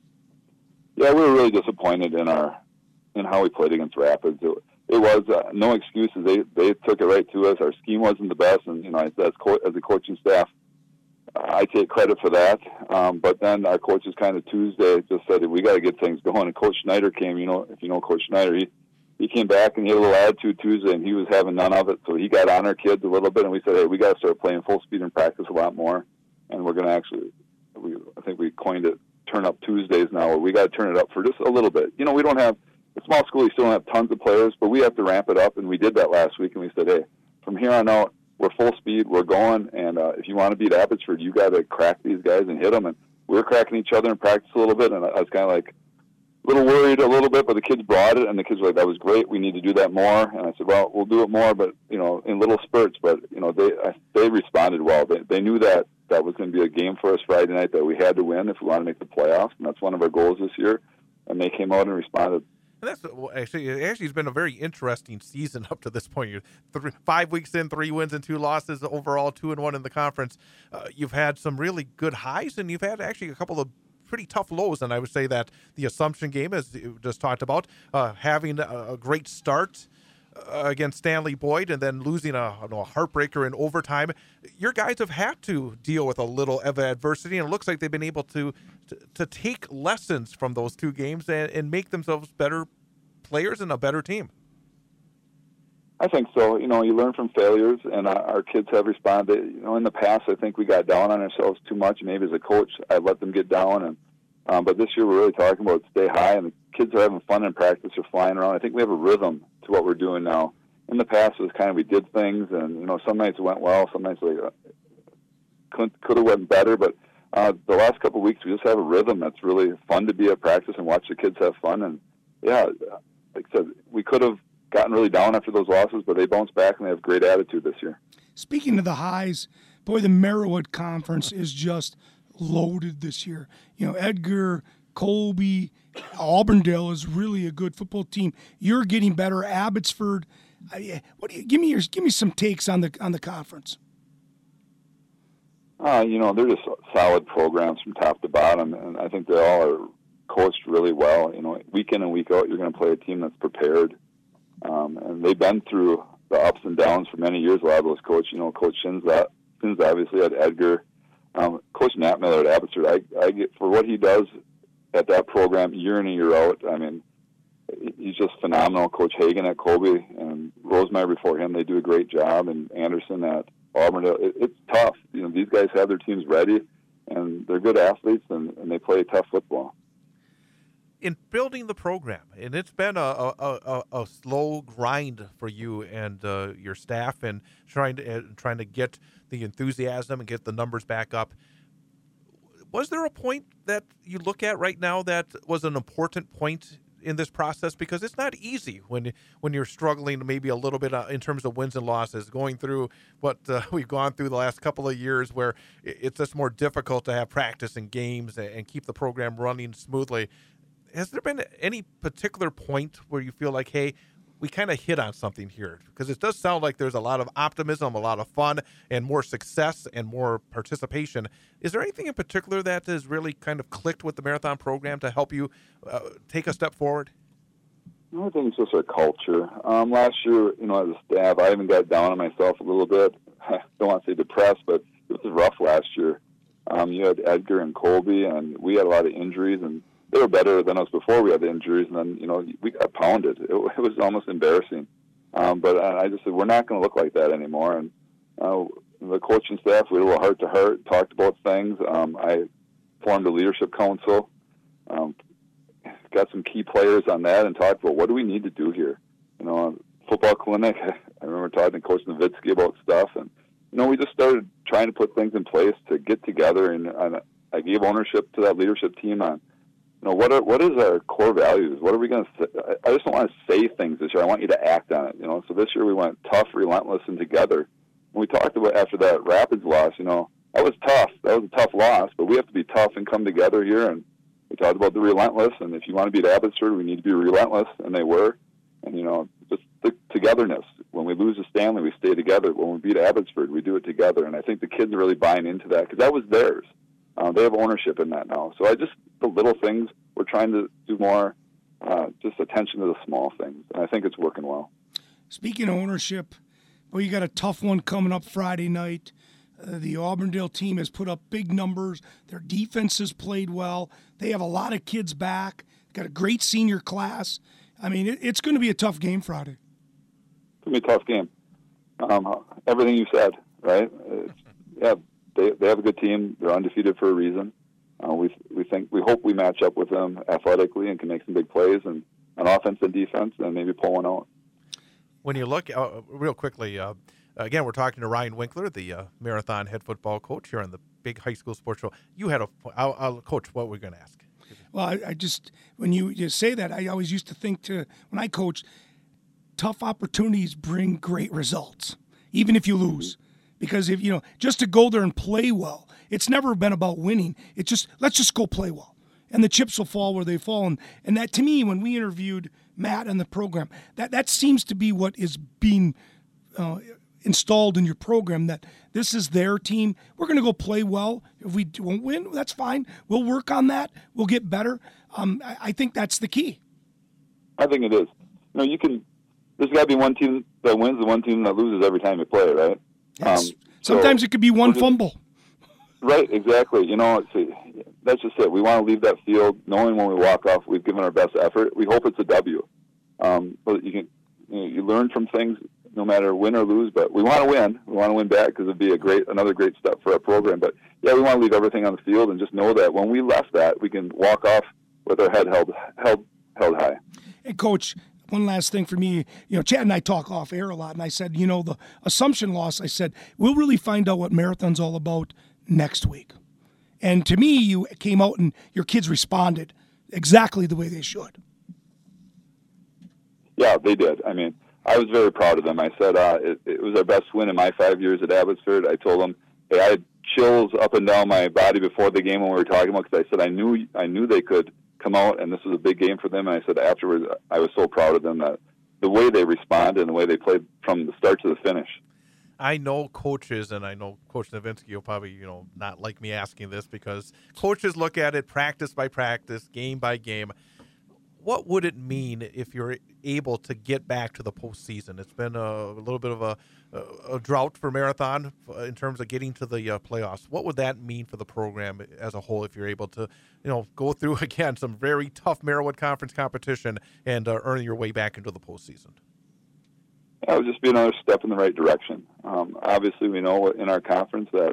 Yeah, we were really disappointed in how we played against Rapids. It was no excuses. They took it right to us. Our scheme wasn't the best, and as a coaching staff, I take credit for that. But then our coaches kind of Tuesday just said, we got to get things going. And Coach Schneider came. If you know Coach Schneider, he came back and he had a little attitude Tuesday, and he was having none of it. So he got on our kids a little bit, and we said, hey, we got to start playing full speed in practice a lot more. And we're going to I think we coined it, turn up Tuesdays now, where we got to turn it up for just a little bit. We don't have a small school. You still don't have tons of players, but we have to ramp it up, and we did that last week. And we said, hey, from here on out, we're full speed, we're going, and if you want to beat Abbotsford, you got to crack these guys and hit them. And we were cracking each other in practice a little bit, and I was kind of like a little worried a little bit, but the kids brought it, and the kids were like, that was great. We need to do that more. And I said, well, we'll do it more, but in little spurts. But they responded well. They knew that was going to be a game for us Friday night that we had to win if we want to make the playoffs, and that's one of our goals this year. And they came out and responded. And that's actually it's been a very interesting season up to this point. You're 5 weeks in, 3 wins and 2 losses overall, 2-1 in the conference. You've had some really good highs, and you've had actually a couple of pretty tough lows. And I would say that the Assumption game, as you just talked about, having a great start against Stanley Boyd and then losing a heartbreaker in overtime. Your guys have had to deal with a little of adversity, and it looks like they've been able to take lessons from those 2 games and make themselves better players and a better team. I think so. You learn from failures, and our kids have responded. In the past, I think we got down on ourselves too much. Maybe as a coach, I let them get down, but this year we're really talking about stay high, and the kids are having fun in practice. They're flying around. I think we have a rhythm to what we're doing now. In the past, it was kind of we did things, and some nights it went well, some nights could have went better. But the last couple of weeks, we just have a rhythm that's really fun to be at practice and watch the kids have fun. And yeah, like I said, we could have gotten really down after those losses, but they bounced back and they have great attitude this year. Speaking of the highs, boy, the Merriwood Conference is just loaded this year. Edgar, Colby, Auburndale is really a good football team. You're getting better. Abbotsford. Give me some takes on the conference. They're just solid programs from top to bottom, and I think they all are coached really well. Week in and week out, you're going to play a team that's prepared, and they've been through the ups and downs for many years. A lot of those coaches, Coach Shins obviously had Edgar, Coach Nat Miller at Abbotsford. I get for what he does at that program year in and year out. I mean, he's just phenomenal. Coach Hagan at Colby and Rosemeyer before him, they do a great job. And Anderson at Auburndale, it's tough. These guys have their teams ready, and they're good athletes, and they play tough football. in building the program, and it's been a slow grind for you and your staff, and trying to get the enthusiasm and get the numbers back up. Was there a point that you look at right now that was an important point in this process? Because it's not easy when you're struggling maybe a little bit in terms of wins and losses, going through what we've gone through the last couple of years, where it's just more difficult to have practice and games and keep the program running smoothly. Has there been any particular point where you feel like, hey, we kind of hit on something here? Because it does sound like there's a lot of optimism, a lot of fun, and more success and more participation. Is there anything in particular that has really kind of clicked with the Marathon program to help you take a step forward? I think it's just our culture. Last year, as a staff, I even got down on myself a little bit. I don't want to say depressed, but it was rough last year. You had Edgar and Colby, and we had a lot of injuries, and they were better than us before we had the injuries, and then, we got pounded. It was almost embarrassing. But I just said, we're not going to look like that anymore. And the coaching staff, we had a little heart-to-heart, talked about things. I formed a leadership council, got some key players on that, and talked about what do we need to do here. Football clinic, I remember talking to Coach Nowitzki about stuff, and, we just started trying to put things in place to get together, and I gave ownership to that leadership team on, what is our core values? What are we going to say? I just don't want to say things this year. I want you to act on it. So this year we went tough, relentless, and together. When we talked about after that Rapids loss, that was tough. That was a tough loss, but we have to be tough and come together here. And we talked about the relentless, and if you want to beat Abbotsford, we need to be relentless, and they were. And, just the togetherness. When we lose to Stanley, we stay together. When we beat Abbotsford, we do it together. And I think the kids are really buying into that because that was theirs. They have ownership in that now. So the little things, we're trying to do more, just attention to the small things. And I think it's working well. Speaking of ownership, you got a tough one coming up Friday night. The Auburndale team has put up big numbers. Their defense has played well. They have a lot of kids back. Got a great senior class. I mean, it's going to be a tough game Friday. It's going to be a tough game. Everything you said, right? They have a good team. They're undefeated for a reason. We hope we match up with them athletically and can make some big plays and on offense and defense and maybe pull one out. When you look real quickly, again, we're talking to Ryan Winkler, the Marathon head football coach here on the Big High School Sports Show. You had coach. What were we going to ask? Well, I just when you say that, I always used to think when I coached, tough opportunities bring great results, even if you lose. Because if just to go there and play well, it's never been about winning. It's just let's just go play well, and the chips will fall where they fall. And that, to me, when we interviewed Matt and the program, that seems to be what is being installed in your program. That this is their team. We're going to go play well. If we won't win, that's fine. We'll work on that. We'll get better. I think that's the key. I think it is. There's got to be one team that wins and one team that loses every time you play, right? Yes. Sometimes it could be one fumble. Right, exactly. That's just it. We want to leave that field knowing when we walk off we've given our best effort. We hope it's a W. But you learn from things no matter win or lose. But we want to win. We want to win back because it'd be another great step for our program. But we want to leave everything on the field and just know that when we left that, we can walk off with our head held high. Hey, Coach. One last thing for me, Chad and I talk off air a lot, and I said, the Assumption loss, I said, we'll really find out what Marathon's all about next week. And to me, you came out and your kids responded exactly the way they should. Yeah, they did. I mean, I was very proud of them. I said it was our best win in my 5 years at Abbotsford. I told them, hey, I had chills up and down my body before the game when we were talking about because I said I knew they could come out, and this was a big game for them. And I said afterwards, I was so proud of them that the way they responded and the way they played from the start to the finish. I know coaches, and I know Coach Nowitzki will probably, not like me asking this because coaches look at it practice by practice, game by game. What would it mean if you're able to get back to the postseason? It's been a little bit of a drought for Marathon in terms of getting to the playoffs. What would that mean for the program as a whole if you're able to, go through, again, some very tough Merriwood Conference competition and earn your way back into the postseason? It would just be another step in the right direction. Obviously, we know in our conference that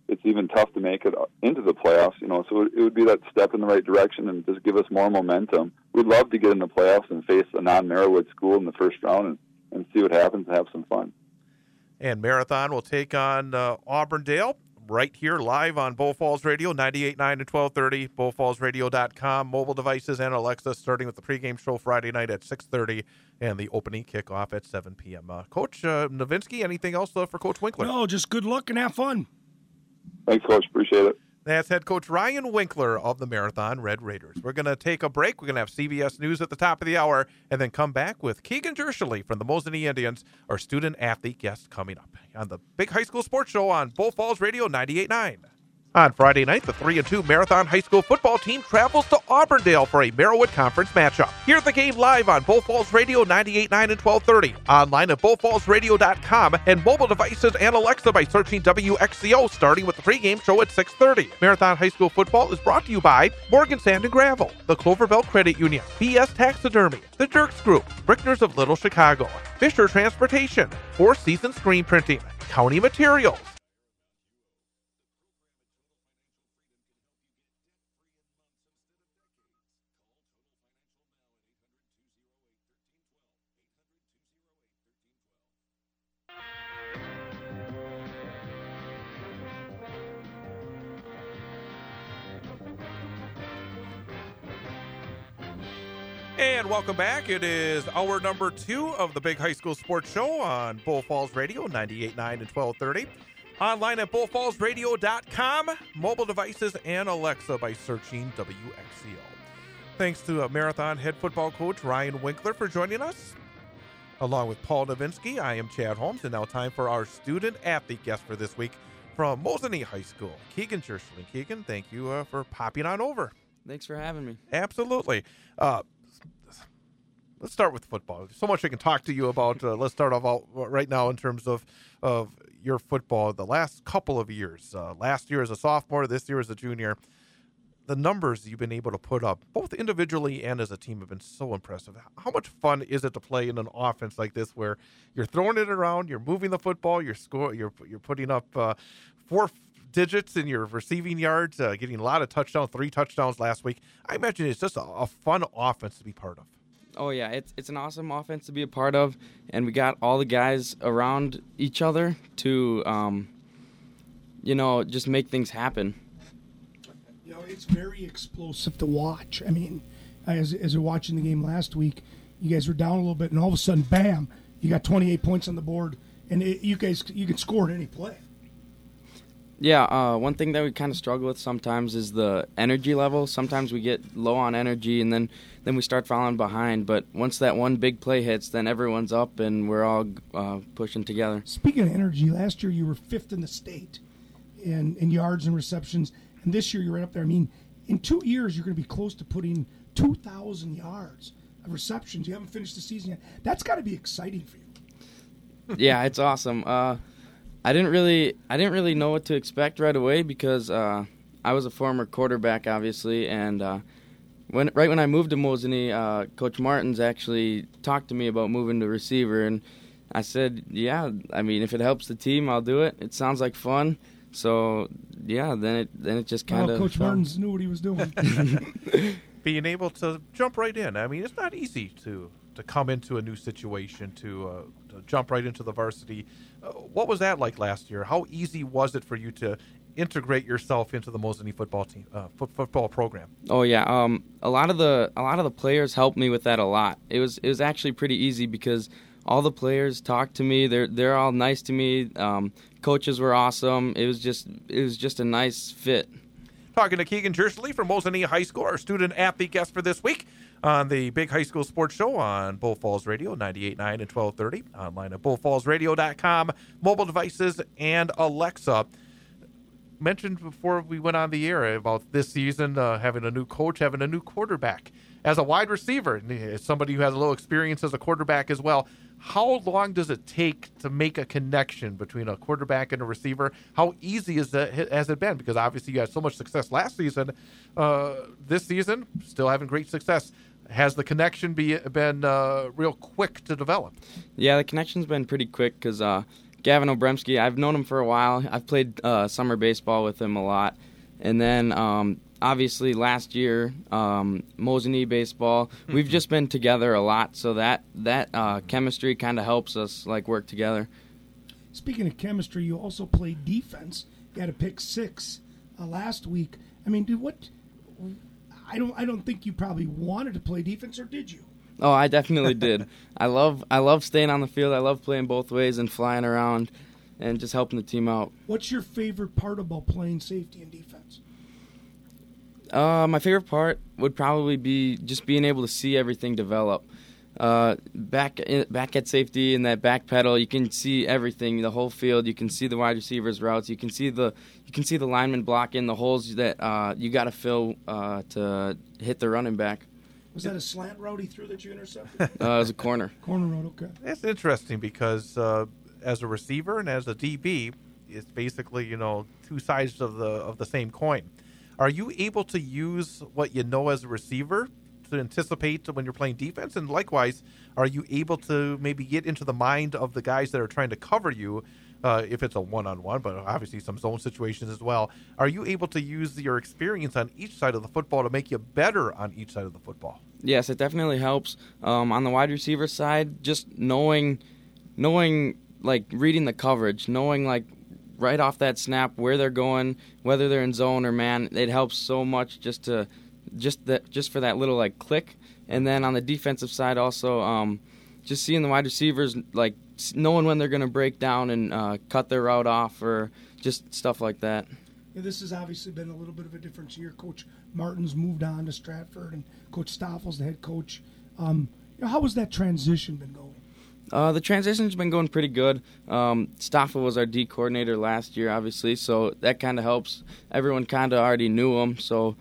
it's even tough to make it into the playoffs. So it would be that step in the right direction and just give us more momentum. We'd love to get in the playoffs and face a non-Merriwood school in the first round and see what happens and have some fun. And Marathon will take on Auburndale right here live on Bull Falls Radio, 98.9 and 1230, bullfallsradio.com, mobile devices, and Alexa, starting with the pregame show Friday night at 6:30 and the opening kickoff at 7 p.m. Coach Nowinski, anything else for Coach Winkler? No, just good luck and have fun. Thanks, Coach. Appreciate it. That's head coach Ryan Winkler of the Marathon Red Raiders. We're going to take a break. We're going to have CBS News at the top of the hour and then come back with Keegan Jershely from the Mosinee Indians, our student-athlete guest coming up on the Big High School Sports Show on Bull Falls Radio 98.9. On Friday night, the 3-2 Marathon High School football team travels to Auburndale for a Merriwood Conference matchup. Hear the game live on Bull Falls Radio 98.9 and 1230, online at bullfallsradio.com, and mobile devices and Alexa by searching WXCO, starting with the pregame show at 6:30. Marathon High School football is brought to you by Morgan Sand and Gravel, the Cloverbelt Credit Union, BS Taxidermy, the Jerks Group, Brickners of Little Chicago, Fisher Transportation, Four Seasons Screen Printing, County Materials. And welcome back. It is hour number 2 of the Big High School Sports Show on Bull Falls Radio, 98.9 and 1230. Online at bullfallsradio.com, mobile devices, and Alexa by searching WXCO. Thanks to Marathon head football coach Ryan Winkler for joining us. Along with Paul Nowinski, I am Chad Holmes, and now time for our student-athlete guest for this week from Mosinee High School, Keegan Jershely. Keegan, thank you for popping on over. Thanks for having me. Absolutely. Let's start with football. There's so much I can talk to you about. Let's start off right now in terms of your football. The last couple of years, last year as a sophomore, this year as a junior, the numbers you've been able to put up, both individually and as a team, have been so impressive. How much fun is it to play in an offense like this, where you're throwing it around, you're moving the football, you're putting up 4 digits in your receiving yards, getting a lot of touchdowns, 3 touchdowns last week. I imagine it's just a fun offense to be part of. Oh, yeah, it's an awesome offense to be a part of, and we got all the guys around each other to, just make things happen. It's very explosive to watch. I mean, as you're watching the game last week, you guys were down a little bit, and all of a sudden, bam, you got 28 points on the board, and you can score at any play. Yeah, one thing that we kind of struggle with sometimes is the energy level. Sometimes we get low on energy, and then we start falling behind. But once that one big play hits, then everyone's up, and we're all pushing together. Speaking of energy, last year you were 5th in the state in yards and receptions, and this year you're right up there. I mean, in 2 years you're going to be close to putting 2,000 yards of receptions. You haven't finished the season yet. That's got to be exciting for you. Yeah, it's awesome. I didn't really know what to expect right away because I was a former quarterback, obviously, and when I moved to Mosinee, Coach Martins actually talked to me about moving to receiver, and I said, yeah, I mean, if it helps the team, I'll do it. It sounds like fun, so yeah. Then it just kind of. Coach Martins knew what he was doing. Being able to jump right in. I mean, it's not easy to come into a new situation, to jump right into the varsity. What was that like last year? How easy was it for you to integrate yourself into the Mosinee football team, football program? Oh yeah, a lot of the players helped me with that a lot. It was actually pretty easy because all the players talked to me. They're all nice to me. Coaches were awesome. It was just a nice fit. Talking to Keegan Jershely from Mosinee High School, our student-athlete guest for this week on the Big High School Sports Show on Bull Falls Radio, 98.9 and 1230, online at bullfallsradio.com, mobile devices, and Alexa. Mentioned before we went on the air about this season having a new coach, having a new quarterback. As a wide receiver, as somebody who has a little experience as a quarterback as well, how long does it take to make a connection between a quarterback and a receiver? How easy has it been? Because obviously you had so much success last season. This season, still having great success. Has the connection been real quick to develop? Yeah, the connection's been pretty quick because Gavin Obremski, I've known him for a while. I've played summer baseball with him a lot. And then obviously last year, Mosinee baseball. We've just been together a lot, so that chemistry kind of helps us work together. Speaking of chemistry, you also played defense. You had a pick 6 last week. I mean, I don't think you probably wanted to play defense, or did you? Oh, I definitely did. I love staying on the field. I love playing both ways and flying around and just helping the team out. What's your favorite part about playing safety and defense? My favorite part would probably be just being able to see everything develop. Back at safety in that back pedal, you can see everything, the whole field. You can see the wide receivers' routes. You can see the lineman blocking the holes that you got to fill to hit the running back. Was that a slant route he threw that you intercepted? It was a corner. Corner route, okay. It's interesting because as a receiver and as a DB, it's basically two sides of the same coin. Are you able to use what you know as a receiver to anticipate when you're playing defense? And likewise, are you able to maybe get into the mind of the guys that are trying to cover you, if it's a one-on-one, but obviously some zone situations as well? Are you able to use your experience on each side of the football to make you better on each side of the football? Yes, it definitely helps. On the wide receiver side, just knowing, reading the coverage, knowing right off that snap where they're going, whether they're in zone or man, it helps so much just for that little click. And then on the defensive side also, just seeing the wide receivers, knowing when they're going to break down and cut their route off, or just stuff like that. Yeah, this has obviously been a little bit of a difference year. Coach Martin's moved on to Stratford, and Coach Stoffel's the head coach. How has that transition been going? The transition's been going pretty good. Stoffel was our D coordinator last year, obviously, so that kind of helps. Everyone kind of already knew him, so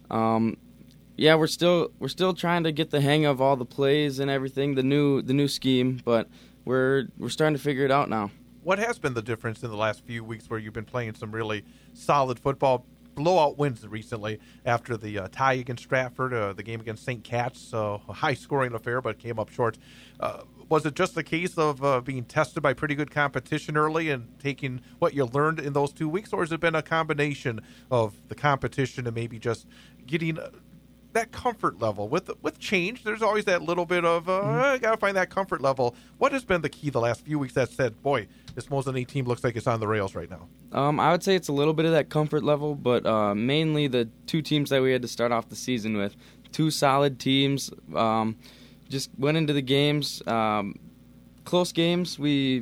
we're still trying to get the hang of all the plays and everything, the new scheme, but we're starting to figure it out now. What has been the difference in the last few weeks where you've been playing some really solid football? Blowout wins recently after the tie against Stratford, the game against St. Cat's, a high-scoring affair, but came up short. Was it just a case of being tested by pretty good competition early and taking what you learned in those 2 weeks, or has it been a combination of the competition and maybe just getting that comfort level? With change, there's always that little bit of, I got to find that comfort level. What has been the key the last few weeks that said, boy, this Mosinee team looks like it's on the rails right now? I would say it's a little bit of that comfort level, but mainly the two teams that we had to start off the season with. Two solid teams. Just went into the games, close games. We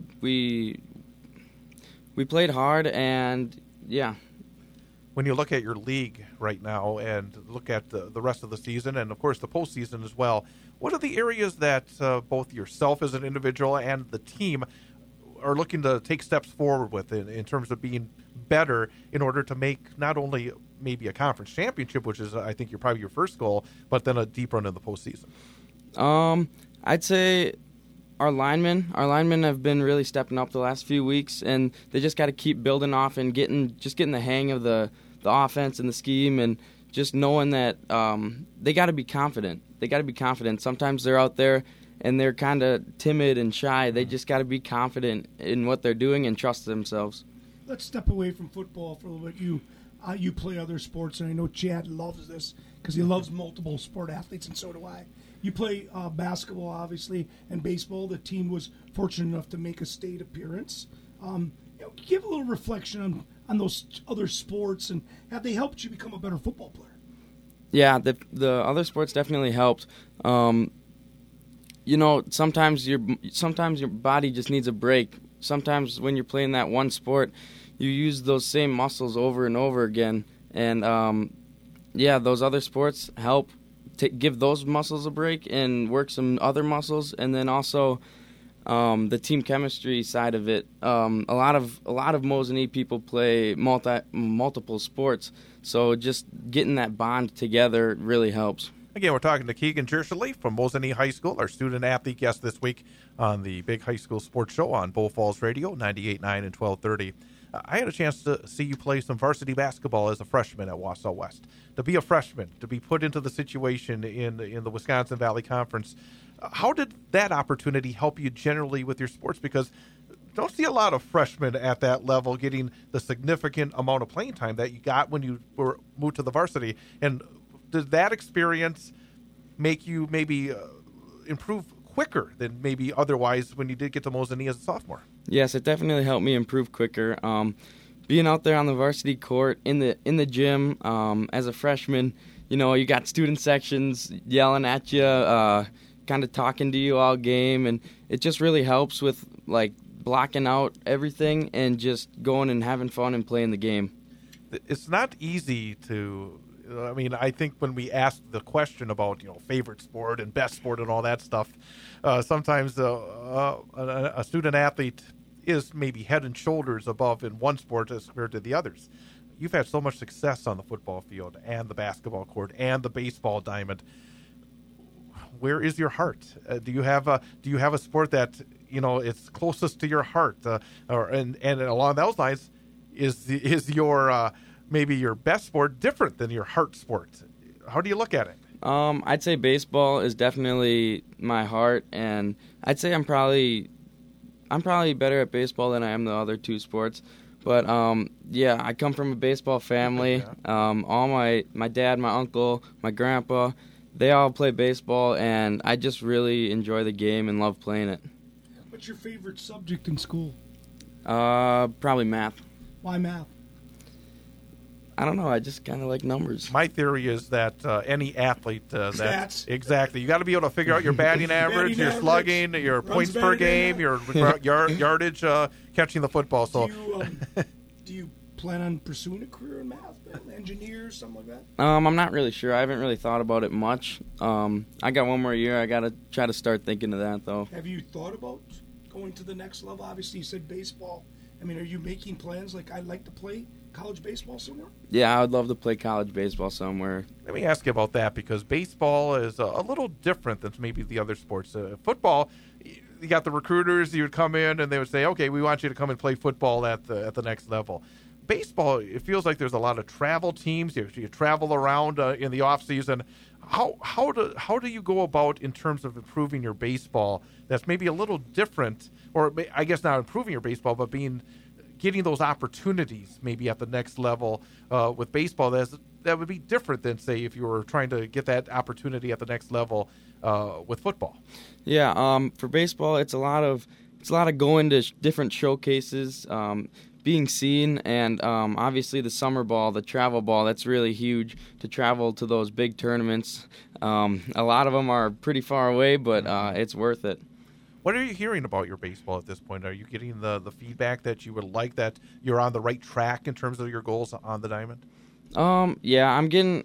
played hard, and yeah. When you look at your league right now and look at the rest of the season and, of course, the postseason as well, what are the areas that both yourself as an individual and the team are looking to take steps forward with in terms of being better in order to make not only maybe a conference championship, which is, I think, probably your first goal, but then a deep run in the postseason? I'd say our linemen have been really stepping up the last few weeks, and they just got to keep building off and getting the hang of the offense and the scheme, and just knowing that they got to be confident. Sometimes they're out there and they're kind of timid and shy. They just got to be confident in what they're doing and trust themselves. Let's step away from football for a little bit. You play other sports, and I know Chad loves this because he loves multiple sport athletes, and so do I. You play basketball, obviously, and baseball. The team was fortunate enough to make a state appearance. Give a little reflection on those other sports, and have they helped you become a better football player? Yeah, the other sports definitely helped. Sometimes your body just needs a break. Sometimes when you're playing that one sport, you use those same muscles over and over again. And, those other sports help give those muscles a break and work some other muscles. And then also the team chemistry side of it. A lot of Mosinee people play multiple sports, so just getting that bond together really helps. Again, we're talking to Keegan Jershley from Mosinee High School, our student-athlete guest this week on the Big High School Sports Show on Bull Falls Radio, 98.9 and 1230. I had a chance to see you play some varsity basketball as a freshman at Wausau West. To be a freshman, to be put into the situation in the Wisconsin Valley Conference, how did that opportunity help you generally with your sports? Because don't see a lot of freshmen at that level getting the significant amount of playing time that you got when you were moved to the varsity. And did that experience make you maybe improve quicker than maybe otherwise when you did get to Mosinee as a sophomore? Yes, it definitely helped me improve quicker. Being out there on the varsity court, in the gym, as a freshman, you got student sections yelling at you, kind of talking to you all game, and it just really helps with like blocking out everything and just going and having fun and playing the game. It's not easy to. I think when we ask the question about favorite sport and best sport and all that stuff, sometimes a student athlete is maybe head and shoulders above in one sport as compared to the others. You've had so much success on the football field and the basketball court and the baseball diamond. Where is your heart? Do you have a sport that it's closest to your heart, and along those lines, is your maybe your best sport different than your heart sport? How do you look at it? I'd say baseball is definitely my heart, and I'd say I'm probably better at baseball than I am the other two sports. But I come from a baseball family. All my dad, my uncle, my grandpa, they all play baseball, and I just really enjoy the game and love playing it. What's your favorite subject in school? Probably math. Why math? I don't know. I just kind of like numbers. My theory is that any athlete, Stats. Exactly, you got to be able to figure out your batting average, your slugging, your points per game, your yardage catching the football. So, do you plan on pursuing a career in math, engineer, something like that? I'm not really sure. I haven't really thought about it much. I got one more year. I got to try to start thinking of that, though. Have you thought about going to the next level? Obviously, you said baseball. Are you making plans like I'd like to play college baseball somewhere? Yeah, I would love to play college baseball somewhere. Let me ask you about that, because baseball is a little different than maybe the other sports. Football, you got the recruiters. You would come in and they would say, "Okay, we want you to come and play football at the next level." Baseball, it feels like there's a lot of travel teams. You travel around in the off season. How do you go about in terms of improving your baseball? That's maybe a little different, or I guess not improving your baseball, but getting those opportunities maybe at the next level with baseball. That would be different than, say, if you were trying to get that opportunity at the next level with football. Yeah, for baseball, it's a lot of going to different showcases, being seen, and obviously the summer ball, the travel ball. That's really huge to travel to those big tournaments. A lot of them are pretty far away, but it's worth it. What are you hearing about your baseball at this point? Are you getting the feedback that you would like, that you're on the right track in terms of your goals on the diamond? Yeah, I'm getting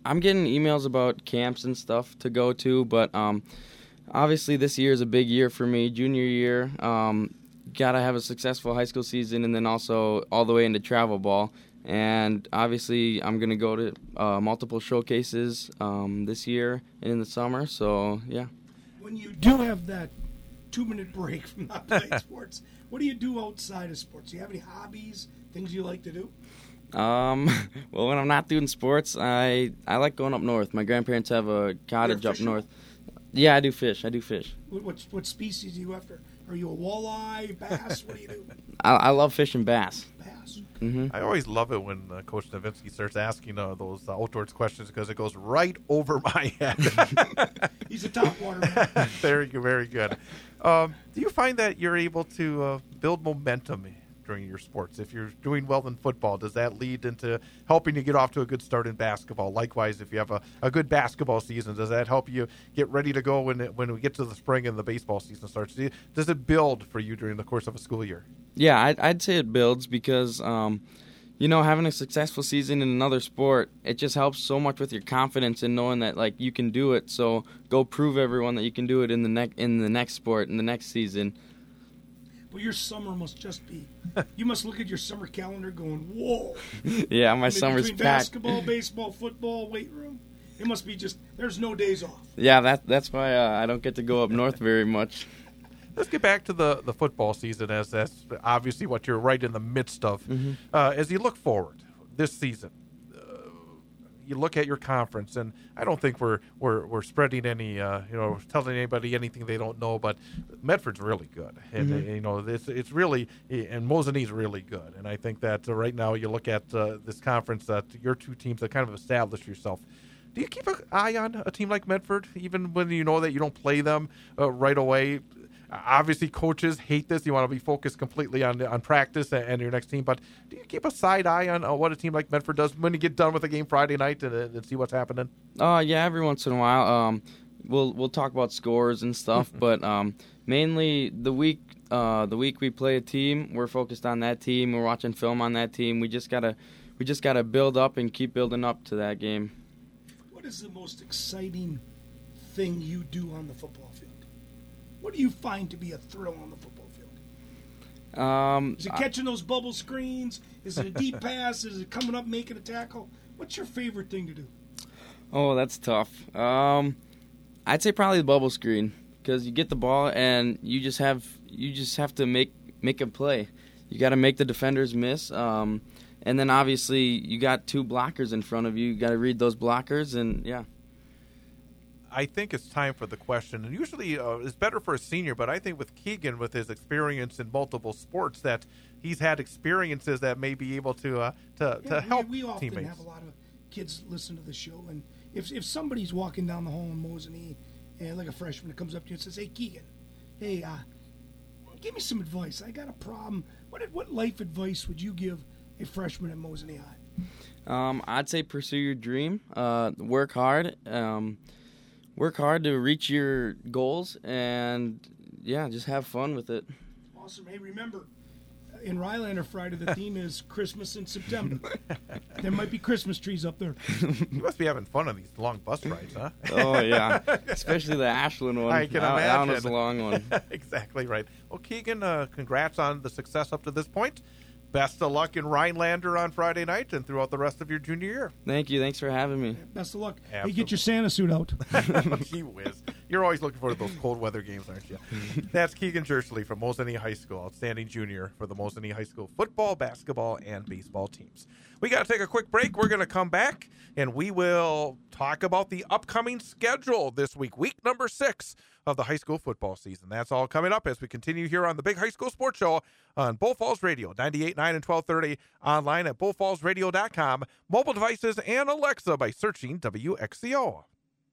emails about camps and stuff to go to, but obviously this year is a big year for me. Junior year, gotta have a successful high school season, and then also all the way into travel ball. And obviously, I'm gonna go to multiple showcases this year and in the summer. So yeah. When you do have that 2-minute break from not playing sports, what do you do outside of sports? Do you have any hobbies, things you like to do? Well, when I'm not doing sports, I like going up north. My grandparents have a cottage up north. Yeah, I do fish. What species are you after? Are you a walleye, bass? What do you do? I love fishing bass. Bass. Mm-hmm. I always love it when Coach Nowinski starts asking those outdoors questions, because it goes right over my head. He's a top water man. Very good, very good. Do you find that you're able to build momentum during your sports? If you're doing well in football, does that lead into helping you get off to a good start in basketball? Likewise, if you have a good basketball season, does that help you get ready to go when we get to the spring and the baseball season starts? Does it build for you during the course of a school year? Yeah, I'd say it builds, because having a successful season in another sport, it just helps so much with your confidence and knowing that like you can do it. So go prove everyone that you can do it in the next sport, in the next season. Well, your summer must just be. You must look at your summer calendar going, whoa. Yeah, my summer's between packed. Basketball, baseball, football, weight room. It must be just, there's no days off. Yeah, that's why I don't get to go up north very much. Let's get back to the football season, as that's obviously what you're right in the midst of. Mm-hmm. As you look forward this season, you look at your conference, and I don't think we're spreading any, telling anybody anything they don't know, but Medford's really good. And, it's really, and Mosinee really good. And I think that right now you look at this conference, that your two teams that kind of established yourself. Do you keep an eye on a team like Medford, even when you know that you don't play them right away? Obviously, coaches hate this. You want to be focused completely on practice and your next team. But do you keep a side eye on what a team like Medford does when you get done with a game Friday night and see what's happening? Yeah, every once in a while. We'll talk about scores and stuff, but mainly the week we play a team, we're focused on that team. We're watching film on that team. We just gotta build up and keep building up to that game. What is the most exciting thing you do on the football field? What do you find to be a thrill on the football field? Is it catching those bubble screens? Is it a deep pass? Is it coming up making a tackle? What's your favorite thing to do? Oh, that's tough. I'd say probably the bubble screen, because you get the ball and you just have to make a play. You got to make the defenders miss. And then obviously you got two blockers in front of you. You got to read those blockers, and yeah. I think it's time for the question, and usually it's better for a senior, but I think with Keegan, with his experience in multiple sports, that he's had experiences that may be able to help we often teammates. Have a lot of kids listen to the show, and if somebody's walking down the hall in Mosinee, and like a freshman that comes up to you and says, "Hey, Keegan, hey, give me some advice. I got a problem." What life advice would you give a freshman at Mosinee High? I'd say pursue your dream. Work hard. Work hard to reach your goals, and yeah, just have fun with it. Awesome. Hey, remember, in Rylander Friday, the theme is Christmas in September. There might be Christmas trees up there. You must be having fun on these long bus rides, huh? Oh, yeah. Especially the Ashland one. I can imagine. That one was a long one. Exactly right. Well, Keegan, congrats on the success up to this point. Best of luck in Rhinelander on Friday night and throughout the rest of your junior year. Thank you. Thanks for having me. Best of luck. Absolutely. Hey, get your Santa suit out. Gee whiz. You're always looking for those cold weather games, aren't you? That's Keegan Jersley from Mosinee High School, outstanding junior for the Mosinee High School football, basketball, and baseball teams. We got to take a quick break. We're going to come back, and we will talk about the upcoming schedule this week, week number 6 of the high school football season. That's all coming up as we continue here on the Big High School Sports Show on Bull Falls Radio, 98.9 and 1230, online at bullfallsradio.com, mobile devices, and Alexa by searching WXCO.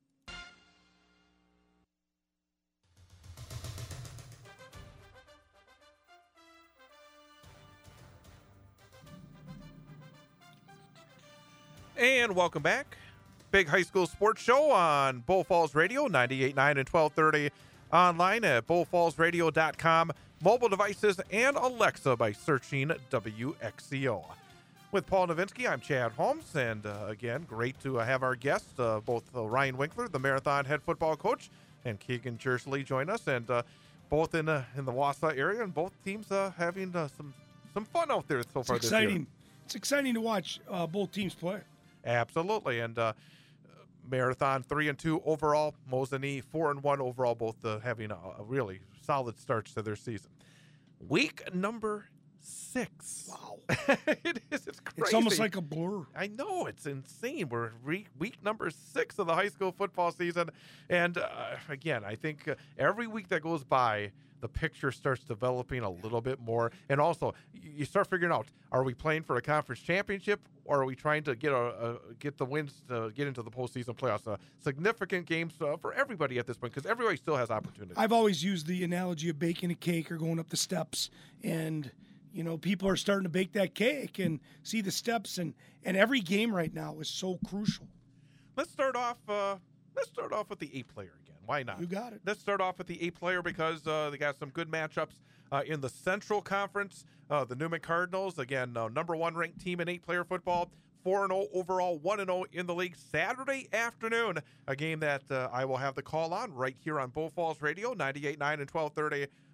And welcome back. Big High School Sports Show on Bull Falls Radio, 98.9 and 1230, online at bullfallsradio.com, mobile devices, and Alexa by searching WXCO. With Paul Novinsky, I'm Chad Holmes, and again, great to have our guests, both Ryan Winkler, the Marathon head football coach, and Keegan Jersley join us, and both in the Wausau area, and both teams having some fun out there so far this year. It's exciting to watch both teams play. Absolutely, and Marathon 3-2 overall, Mosinee 4-1 overall, both having a really solid starts to their season. Week number 6. Wow, it is. It's crazy. It's almost like a blur. I know, it's insane. We're week number 6 of the high school football season, and again, I think every week that goes by, the picture starts developing a little bit more. And also, you start figuring out, are we playing for a conference championship, or are we trying to get the wins to get into the postseason playoffs? Significant games for everybody at this point, because everybody still has opportunity. I've always used the analogy of baking a cake or going up the steps. And, people are starting to bake that cake and see the steps. And every game right now is so crucial. Let's start off with the 8-player again. Why not? You got it. Let's start off with the 8-player because they got some good matchups in the Central Conference. The Newman Cardinals, again, number 1 ranked team in 8-player football, 4-0 overall, 1-0 in the league. Saturday afternoon, a game that I will have the call on right here on Bull Falls Radio, 98.9 and 1230,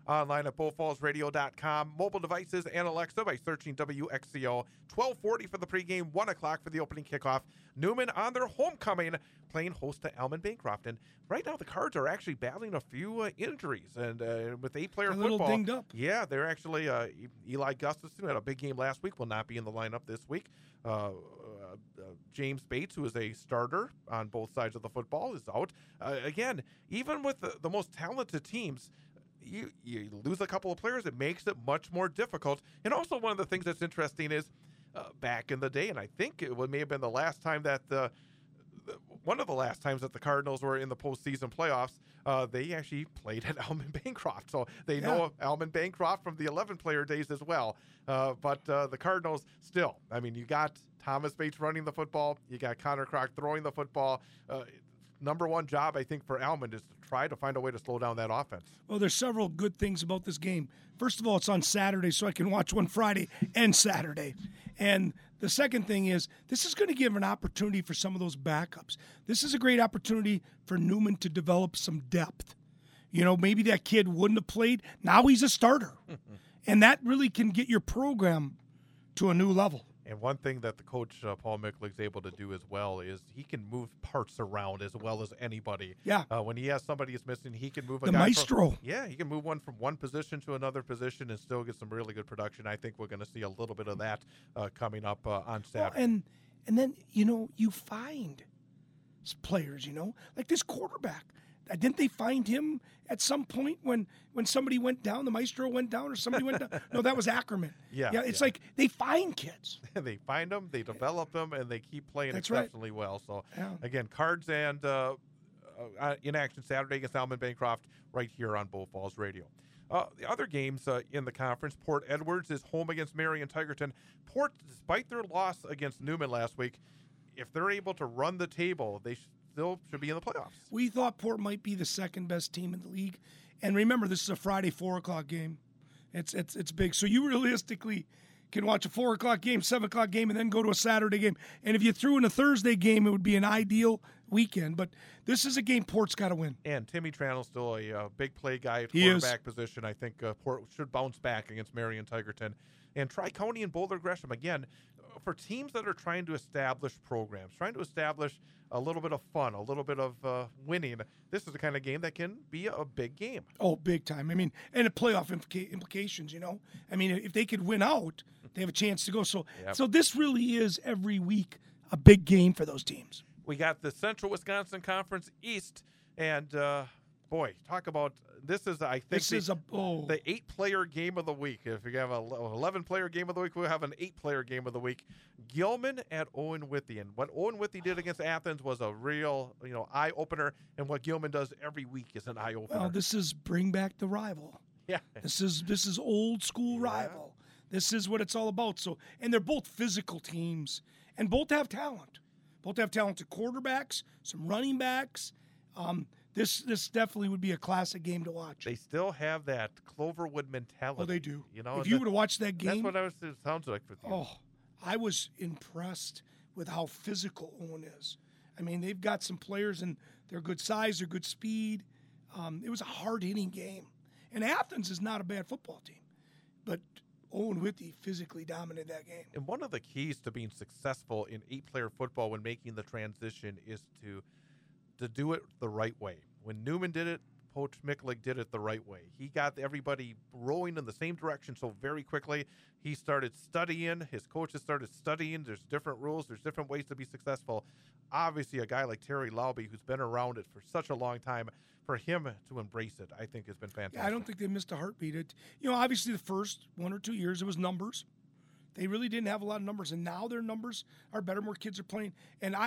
online at bullfallsradio.com, mobile devices, and Alexa by searching WXCO. 12:40 for the pregame, 1 o'clock for the opening kickoff. Newman on their homecoming, playing host to Almond Bancroft. And right now the Cards are actually battling a few injuries. And with 8-player football. A little dinged up. Yeah, they're actually, Eli Gustafson had a big game last week, will not be in the lineup this week. James Bates, who is a starter on both sides of the football, is out. Again, even with the most talented teams, you lose a couple of players, it makes it much more difficult. And also one of the things that's interesting is back in the day, and I think it may have been the last time that one of the last times that the Cardinals were in the postseason playoffs, they actually played at Almond Bancroft. So they know Almond Bancroft from the 11-player days as well. But the Cardinals still, I mean, you got Thomas Bates running the football. You got Connor Crock throwing the football. Number one job, I think, for Almond is to try to find a way to slow down that offense. Well, there's several good things about this game. First of all, it's on Saturday, so I can watch one Friday and Saturday. And the second thing is, this is going to give an opportunity for some of those backups. This is a great opportunity for Newman to develop some depth. You know, maybe that kid wouldn't have played. Now he's a starter. And that really can get your program to a new level. And one thing that the coach, Paul Micklig, is able to do as well is he can move parts around as well as anybody. Yeah. When he has somebody who's missing, he can move a the guy maestro. He can move one from one position to another position and still get some really good production. I think we're going to see a little bit of that coming up on Saturday. Well, and then, you know, you find players, you know, like this quarterback. Didn't they find him at some point when somebody went down, the maestro went down, or somebody went down? No, that was Ackerman. It's like they find kids. They find them, they develop them, and they keep playing exceptionally well. So, again, Cards and in action Saturday against Almond Bancroft right here on Bull Falls Radio. The other games in the conference, Port Edwards is home against Marion Tigerton. Port, despite their loss against Newman last week, if they're able to run the table, they still should be in the playoffs. We thought Port might be the second best team in the league. And remember, this is a Friday 4 o'clock game. It's big. So you realistically can watch a 4 o'clock game, 7 o'clock game, and then go to a Saturday game. And if you threw in a Thursday game, it would be an ideal weekend. But this is a game Port's got to win. And Timmy Tranel's still a big play guy at quarterback position. I think Port should bounce back against Marion Tigerton. And Tri-County and Boulder Gresham, again, for teams that are trying to establish programs, trying to establish a little bit of fun, a little bit of winning, this is the kind of game that can be a big game. Oh, big time. I mean, and the playoff implications, you know. I mean, if they could win out, they have a chance to go. So this really is every week a big game for those teams. We got the Central Wisconsin Conference East, and boy, talk about this is, I think, the 8-player game of the week. If you have an 11-player game of the week, we'll have an 8-player game of the week. Gilman at Owen Withy. And what Owen Withy did against Athens was a real, eye-opener, and what Gilman does every week is an eye-opener. Well, this is bring back the rival. Yeah. This is old school rival. This is what it's all about. So, and they're both physical teams, and both have talent. Both have talented quarterbacks, some running backs. This definitely would be a classic game to watch. They still have that Cloverwood mentality. Oh, they do. You know, if you would have watched that game, that's what it sounds like for you. Oh, I was impressed with how physical Owen is. I mean, they've got some players, and they're good size, they're good speed. It was a hard-hitting game. And Athens is not a bad football team, but Owen Withy physically dominated that game. And one of the keys to being successful in 8-player football when making the transition is to do it the right way. When Newman did it, Coach Micklig did it the right way. He got everybody rowing in the same direction so very quickly. He started studying. His coaches started studying. There's different rules. There's different ways to be successful. Obviously, a guy like Terry Laube, who's been around it for such a long time, for him to embrace it, I think has been fantastic. Yeah, I don't think they missed a heartbeat. Obviously the first 1 or 2 years, it was numbers. They really didn't have a lot of numbers, and now their numbers are better. More kids are playing, and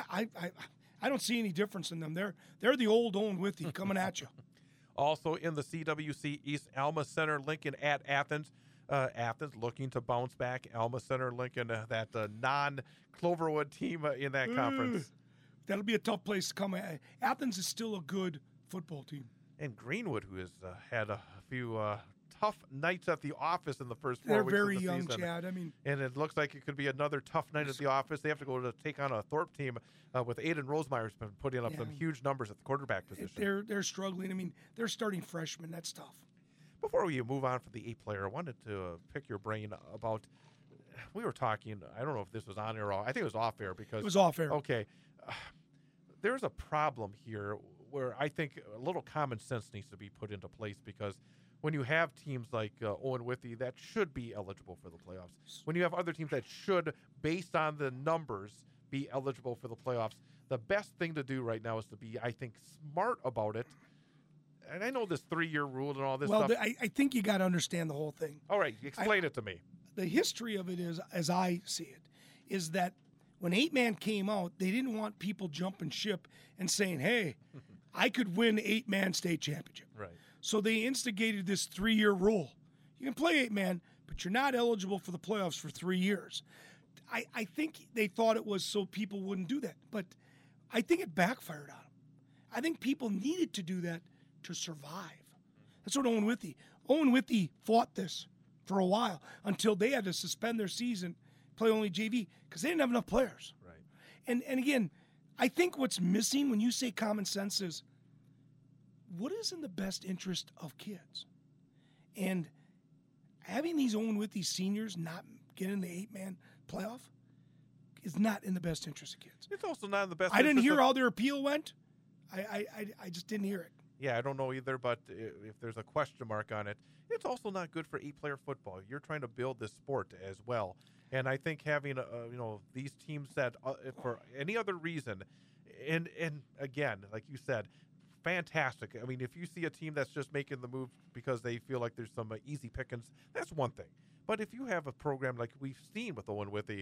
I don't see any difference in them. They're the old Owen Withy coming at you. Also in the CWC East, Alma Center Lincoln at Athens. Athens looking to bounce back. Alma Center Lincoln, that non-Cloverwood team in that conference. That'll be a tough place to come at. Athens is still a good football team. And Greenwood, who has had a few tough nights at the office in the first 4 They're weeks very of the young, season. Chad. I mean, and it looks like it could be another tough night at the office. They have to go to take on a Thorpe team with Aiden Rosemeyer's been putting up some huge numbers at the quarterback position. They're struggling. I mean, they're starting freshmen. That's tough. Before we move on for the 8-player, I wanted to pick your brain about. We were talking. I don't know if this was on air or off. I think it was off air because It was off air. Okay, there's a problem here where I think a little common sense needs to be put into place because when you have teams like Owen Withee that should be eligible for the playoffs, when you have other teams that should, based on the numbers, be eligible for the playoffs, the best thing to do right now is to be, I think, smart about it. And I know this 3-year rule and all this stuff. Well, I think you got to understand the whole thing. All right, explain it to me. The history of it is, as I see it, is that when 8-man came out, they didn't want people jumping ship and saying, hey, I could win 8-man state championship. Right. So they instigated this 3-year rule. You can play 8-man, but you're not eligible for the playoffs for 3 years. I think they thought it was so people wouldn't do that, but I think it backfired on them. I think people needed to do that to survive. That's what Owen Withee fought this for a while until they had to suspend their season, play only JV, because they didn't have enough players. Right. And again, I think what's missing when you say common sense is what is in the best interest of kids? And having these Owen Withee seniors not get in the 8-man playoff is not in the best interest of kids. It's also not in the best I didn't interest hear of- how their appeal went. I just didn't hear it. Yeah, I don't know either, but if there's a question mark on it, it's also not good for 8-player football. You're trying to build this sport as well. And I think having these teams that for any other reason, and again, like you said, fantastic. I mean, if you see a team that's just making the move because they feel like there's some easy pickings, that's one thing. But if you have a program like we've seen with Owen Withee,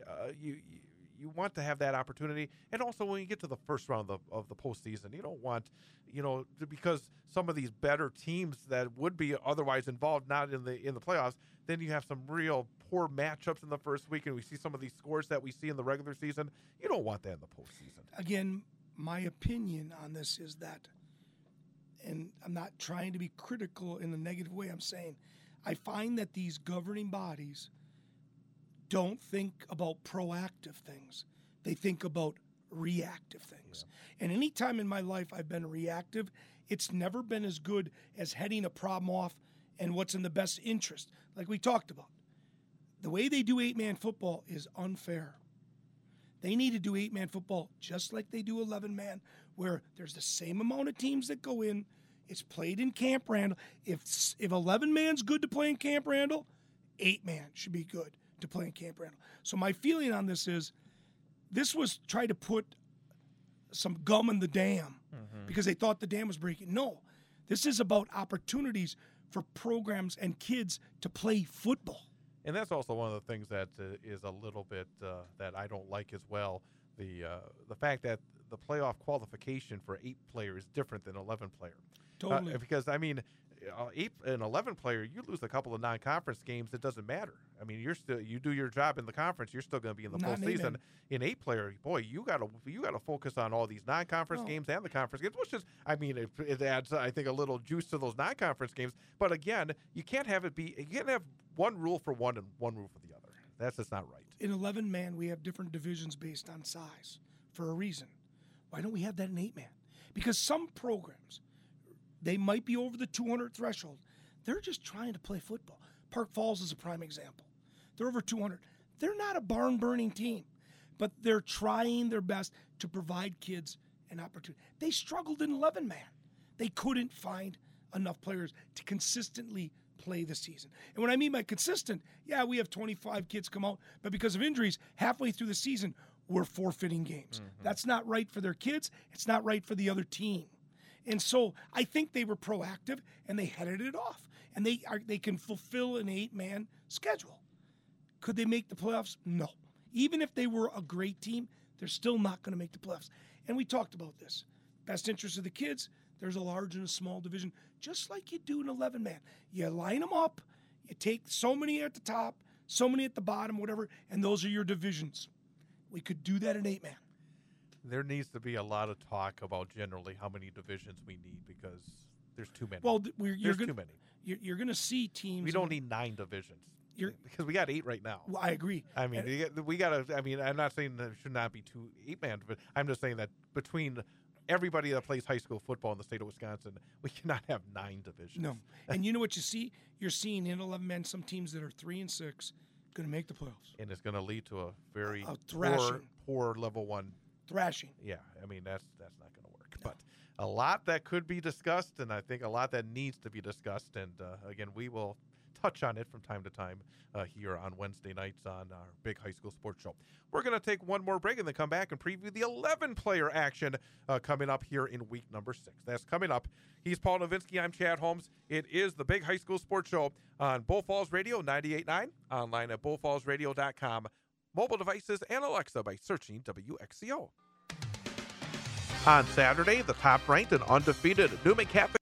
you want to have that opportunity. And also when you get to the first round of the postseason, you don't want, because some of these better teams that would be otherwise involved, not in the playoffs, then you have some real poor matchups in the first week, and we see some of these scores that we see in the regular season. You don't want that in the postseason. Again, my opinion on this is that, and I'm not trying to be critical in a negative way, I'm saying I find that these governing bodies don't think about proactive things. They think about reactive things. Yeah. And any time in my life I've been reactive, it's never been as good as heading a problem off and what's in the best interest, like we talked about. The way they do 8-man football is unfair. They need to do 8-man football just like they do 11-man, where there's the same amount of teams that go in. It's played in Camp Randall. If 11-man's good to play in Camp Randall, 8-man should be good to play in Camp Randall. So my feeling on this is this was try to put some gum in the dam because they thought the dam was breaking. No, this is about opportunities for programs and kids to play football. And that's also one of the things that is a little bit that I don't like as well. The fact that the playoff qualification for 8-player is different than 11-player. Totally. Because, I mean, an 11-player, you lose a couple of non-conference games, it doesn't matter. I mean, you do your job in the conference, you're still going to be in the postseason. In 8-player, boy, you got to focus on all these non-conference games and the conference games, which is, I mean, it adds, I think, a little juice to those non-conference games. But again, you can't have one rule for one and one rule for the other. That's just not right. In 11-man, we have different divisions based on size for a reason. Why don't we have that in 8-man? Because some programs, they might be over the 200 threshold. They're just trying to play football. Park Falls is a prime example. They're over 200. They're not a barn-burning team, but they're trying their best to provide kids an opportunity. They struggled in 11-man. They couldn't find enough players to consistently play the season. And what I mean by consistent, we have 25 kids come out, but because of injuries, halfway through the season, we're forfeiting games. That's not right for their kids. It's not right for the other team. And so I think they were proactive and they headed it off. And they can fulfill an 8-man schedule. Could they make the playoffs? No. Even if they were a great team, they're still not going to make the playoffs. And we talked about this. Best interest of the kids, there's a large and a small division, just like you do in 11-man. You line them up, you take so many at the top, so many at the bottom, whatever, and those are your divisions. We could do that in 8-man. There needs to be a lot of talk about generally how many divisions we need because there's too many. Well, too many. You're going to see teams. We don't need 9 divisions because we got 8 right now. Well, I agree. I mean, we got to. I mean, I'm not saying there should not be 2 8-man, but I'm just saying that between everybody that plays high school football in the state of Wisconsin, we cannot have 9 divisions. No. And you know what you see? You're seeing in 11 men some teams that are 3-6 going to make the playoffs. And it's going to lead to a very thrashing. poor level 1 thrashing. Yeah, I mean that's not going to work. No. But a lot that could be discussed, and I think a lot that needs to be discussed. And again, we will touch on it from time to time here on Wednesday nights on our big high school sports show. We're going to take one more break and then come back and preview the 11-player action coming up here in week number 6. That's coming up. He's Paul Nowinski. I'm Chad Holmes. It is the big high school sports show on Bull Falls Radio 98.9, online at bullfallsradio.com, mobile devices, and Alexa by searching WXCO. On Saturday, the top-ranked and undefeated Newman Catholic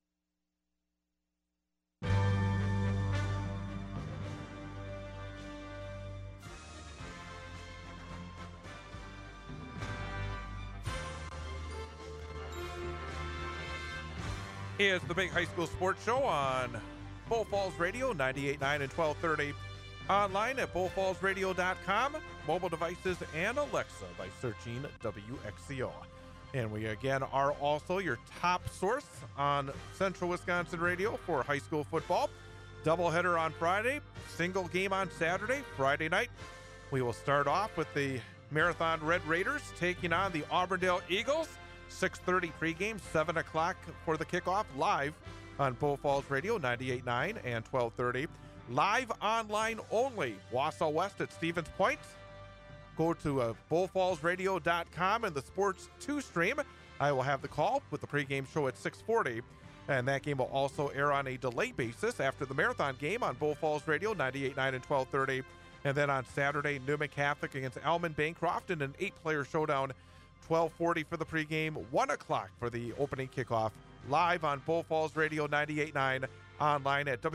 is the big high school sports show on Bull Falls Radio 98.9 and 1230, online at bullfallsradio.com, mobile devices, and Alexa by searching WXCO. And we again are also your top source on Central Wisconsin Radio for high school football. Doubleheader on Friday, single game on Saturday, Friday night. We will start off with the Marathon Red Raiders taking on the Auburndale Eagles. 6:30 pregame, 7 o'clock for the kickoff, live on Bull Falls Radio 98.9 and 1230. Live online only, Wausau West at Stevens Point. Go to bullfallsradio.com and the Sports 2 stream. I will have the call with the pregame show at 6:40. And that game will also air on a delay basis after the Marathon game on Bull Falls Radio 98.9 and 1230. And then on Saturday, Newman Catholic against Alman Bancroft in an 8-player showdown. 12:40 for the pregame, 1 o'clock for the opening kickoff, live on Bull Falls Radio 98.9, online at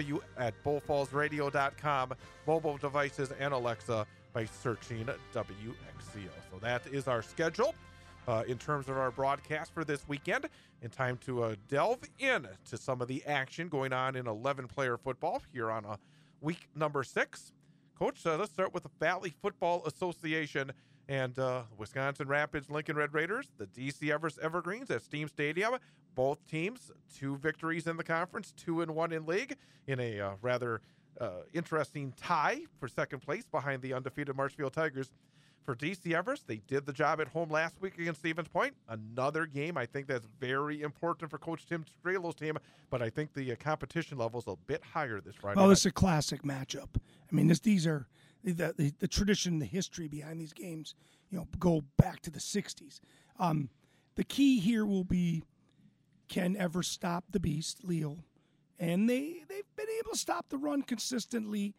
bullfallsradio.com, mobile devices, and Alexa by searching WXCO. So that is our schedule in terms of our broadcast for this weekend. In time to delve in to some of the action going on in 11-player football here on week number 6. Coach, let's start with the Valley Football Association and Wisconsin Rapids Lincoln Red Raiders, the DC Everest Evergreens at Steam Stadium. Both teams, 2 victories in the conference, 2-1 in league, in a rather interesting tie for second place behind the undefeated Marshfield Tigers. For DC Everest, they did the job at home last week against Stevens Point. Another game I think that's very important for Coach Tim Strelow's team, but I think the competition level is a bit higher this Friday night. It's a classic matchup. I mean, these are the tradition, the history behind these games, go back to the 60s. The key here will be, can Everest stop the beast, Leo? And they've been able to stop the run consistently,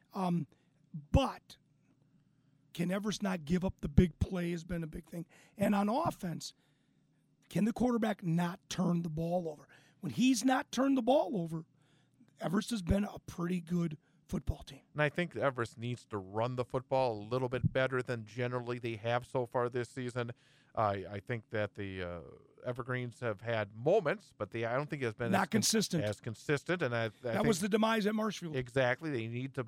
but can Everest not give up the big play has been a big thing. And on offense, can the quarterback not turn the ball over? When he's not turned the ball over, Everest has been a pretty good football team. And I think Everest needs to run the football a little bit better than generally they have so far this season. I think that the Evergreens have had moments, but I don't think it's been not consistent. As consistent. And I that was the demise at Marshfield. Exactly. They need to.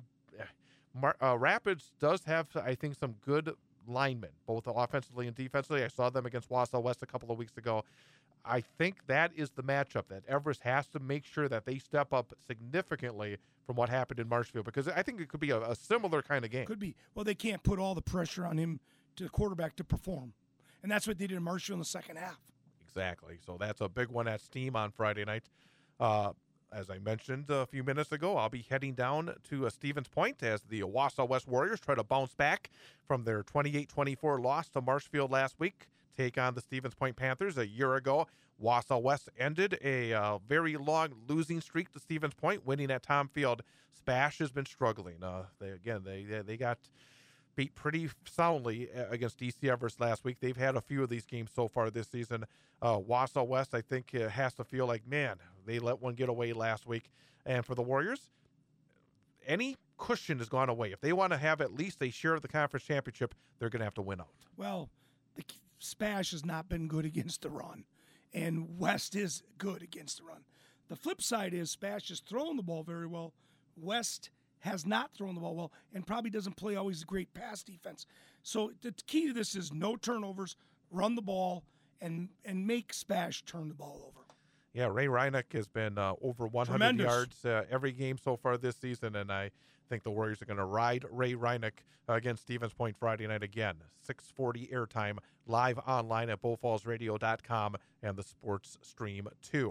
Rapids does have, I think, some good linemen, both offensively and defensively. I saw them against Wausau West a couple of weeks ago. I think that is the matchup that Everest has to make sure that they step up significantly from what happened in Marshfield, because I think it could be a similar kind of game. Could be. Well, they can't put all the pressure on him, to the quarterback, to perform. And that's what they did in Marshfield in the second half. Exactly. So that's a big one at Steam on Friday night. As I mentioned a few minutes ago, I'll be heading down to Stevens Point as the Wausau West Warriors try to bounce back from their 28-24 loss to Marshfield last week, take on the Stevens Point Panthers. A year ago, Wausau West ended a very long losing streak to Stevens Point, winning at Tom Field. Spash has been struggling. They got beat pretty soundly against DC Everest last week. They've had a few of these games so far this season. Wausau West, I think, has to feel like, man, they let one get away last week. And for the Warriors, any cushion has gone away. If they want to have at least a share of the conference championship, they're going to have to win out. Well, the Spash has not been good against the run, and West is good against the run. The flip side is Spash is throwing the ball very well. West has not thrown the ball well and probably doesn't play always a great pass defense. So the key to this is no turnovers, run the ball, and make Spash turn the ball over. Yeah, Ray Reinach has been over 100 Tremendous. yards every game so far this season, and I think the Warriors are going to ride Ray Reinach against Stevens Point Friday night again. 6:40 airtime, live online at BowFallsRadio.com and the Sports Stream 2.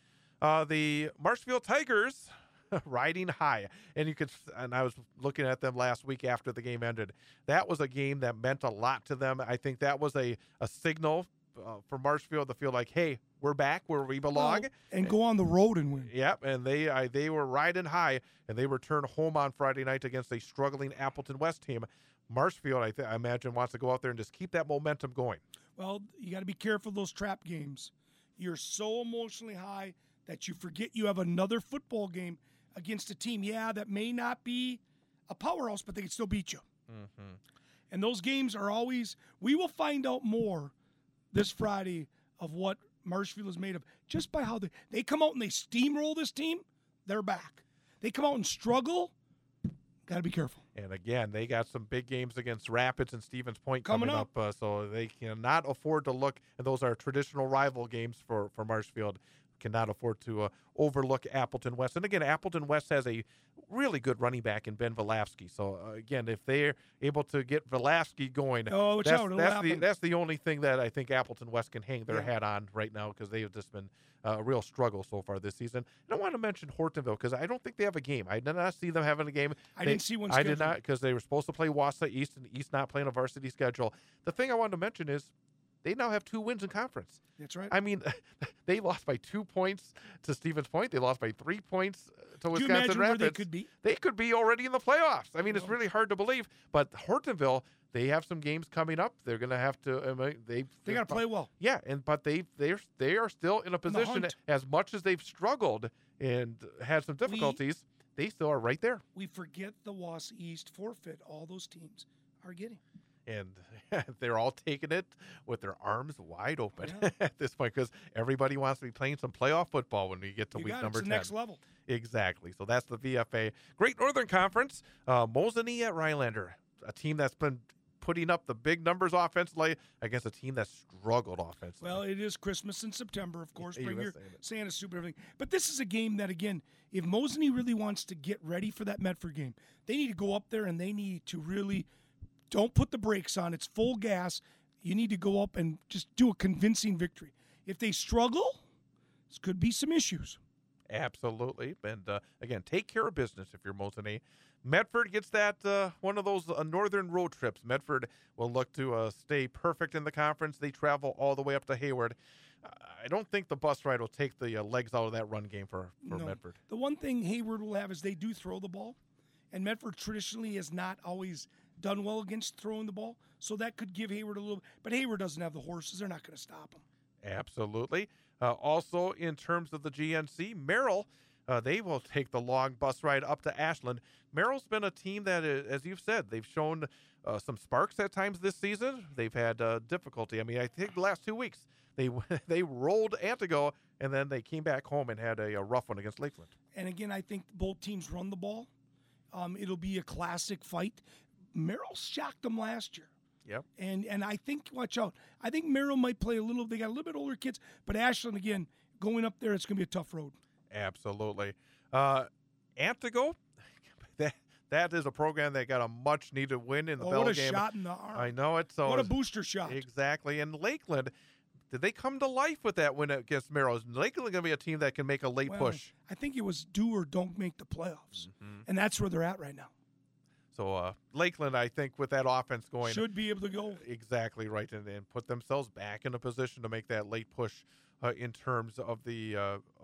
The Marshfield Tigers riding high, and I was looking at them last week after the game ended. That was a game that meant a lot to them. I think that was a signal for Marshfield to feel like, hey, we're back where we belong, and go on the road and win. Yep, and they were riding high, and they returned home on Friday night against a struggling Appleton West team. Marshfield, I imagine, wants to go out there and just keep that momentum going. Well, you got to be careful of those trap games. You're so emotionally high that you forget you have another football game against a team, that may not be a powerhouse, but they can still beat you. Mm-hmm. And those games are always, we will find out more this Friday of what Marshfield is made of just by how they come out and they steamroll this team. They're back. They come out and struggle. Got to be careful. And again, they got some big games against Rapids and Stevens Point coming up, so they cannot afford to look, and those are traditional rival games for Marshfield. Cannot afford to overlook Appleton West. And again, Appleton West has a really good running back in Ben Vilafsky. So again, if they're able to get Vilafsky going, that's the only thing that I think Appleton West can hang their hat on right now, because they have just been a real struggle so far this season. And I want to mention Hortonville, because I don't think they have a game. I did not see them having a game. I didn't see one scheduled. I did not, because they were supposed to play Wausau East, and East not playing a varsity schedule. The thing I wanted to mention is they now have 2 wins in conference. That's right. I mean, they lost by 2 points to Stevens Point. They lost by 3 points to Wisconsin Rapids. Do you imagine where they could be? They could be already in the playoffs. I mean, it's really hard to believe. But Hortonville, they have some games coming up. They're going to have to. They got to play well. Yeah, but they are still in a position, as much as they've struggled and had some difficulties. They still are right there. We forget the Wausau East forfeit. All those teams are getting. And they're all taking it with their arms wide open at this point, because everybody wants to be playing some playoff football when we get to week number 10. Next level. Exactly. So that's the VFA. Great Northern Conference. Mosinee at Rhinelander, a team that's been putting up the big numbers offensively against a team that struggled offensively. Well, it is Christmas in September, of course. Bring your Santa soup and everything. But this is a game that, again, if Mosinee really wants to get ready for that Medford game, they need to go up there and they need to really – don't put the brakes on. It's full gas. You need to go up and just do a convincing victory. If they struggle, this could be some issues. Absolutely. And, again, take care of business if you're Mosinee. Medford gets that one of those northern road trips. Medford will look to stay perfect in the conference. They travel all the way up to Hayward. I don't think the bus ride will take the legs out of that run game for Medford. The one thing Hayward will have is they do throw the ball, and Medford traditionally has not always done well against throwing the ball, so that could give Hayward a little. But Hayward doesn't have the horses; they're not going to stop him. Absolutely. Also, in terms of the GNC, Merrill, they will take the long bus ride up to Ashland. Merrill's been a team that, as you've said, they've shown some sparks at times this season. They've had difficulty. I mean, I think the last 2 weeks they rolled Antigo, and then they came back home and had a rough one against Lakeland. And again, I think both teams run the ball. It'll be a classic fight. Merrill shocked them last year. Yep. And I think, watch out. I think Merrill might play a little. They got a little bit older kids, but Ashland, again, going up there, it's going to be a tough road. Absolutely. Antigo, that is a program that got a much-needed win in the Bell game. What a shot in the arm. I know it. So what a booster shot. Exactly. And Lakeland, did they come to life with that win against Merrill? Is Lakeland going to be a team that can make a late push? I think it was do or don't make the playoffs, and that's where they're at right now. So Lakeland, I think, with that offense going, should be able to go. Exactly right, and put themselves back in a position to make that late push in terms of the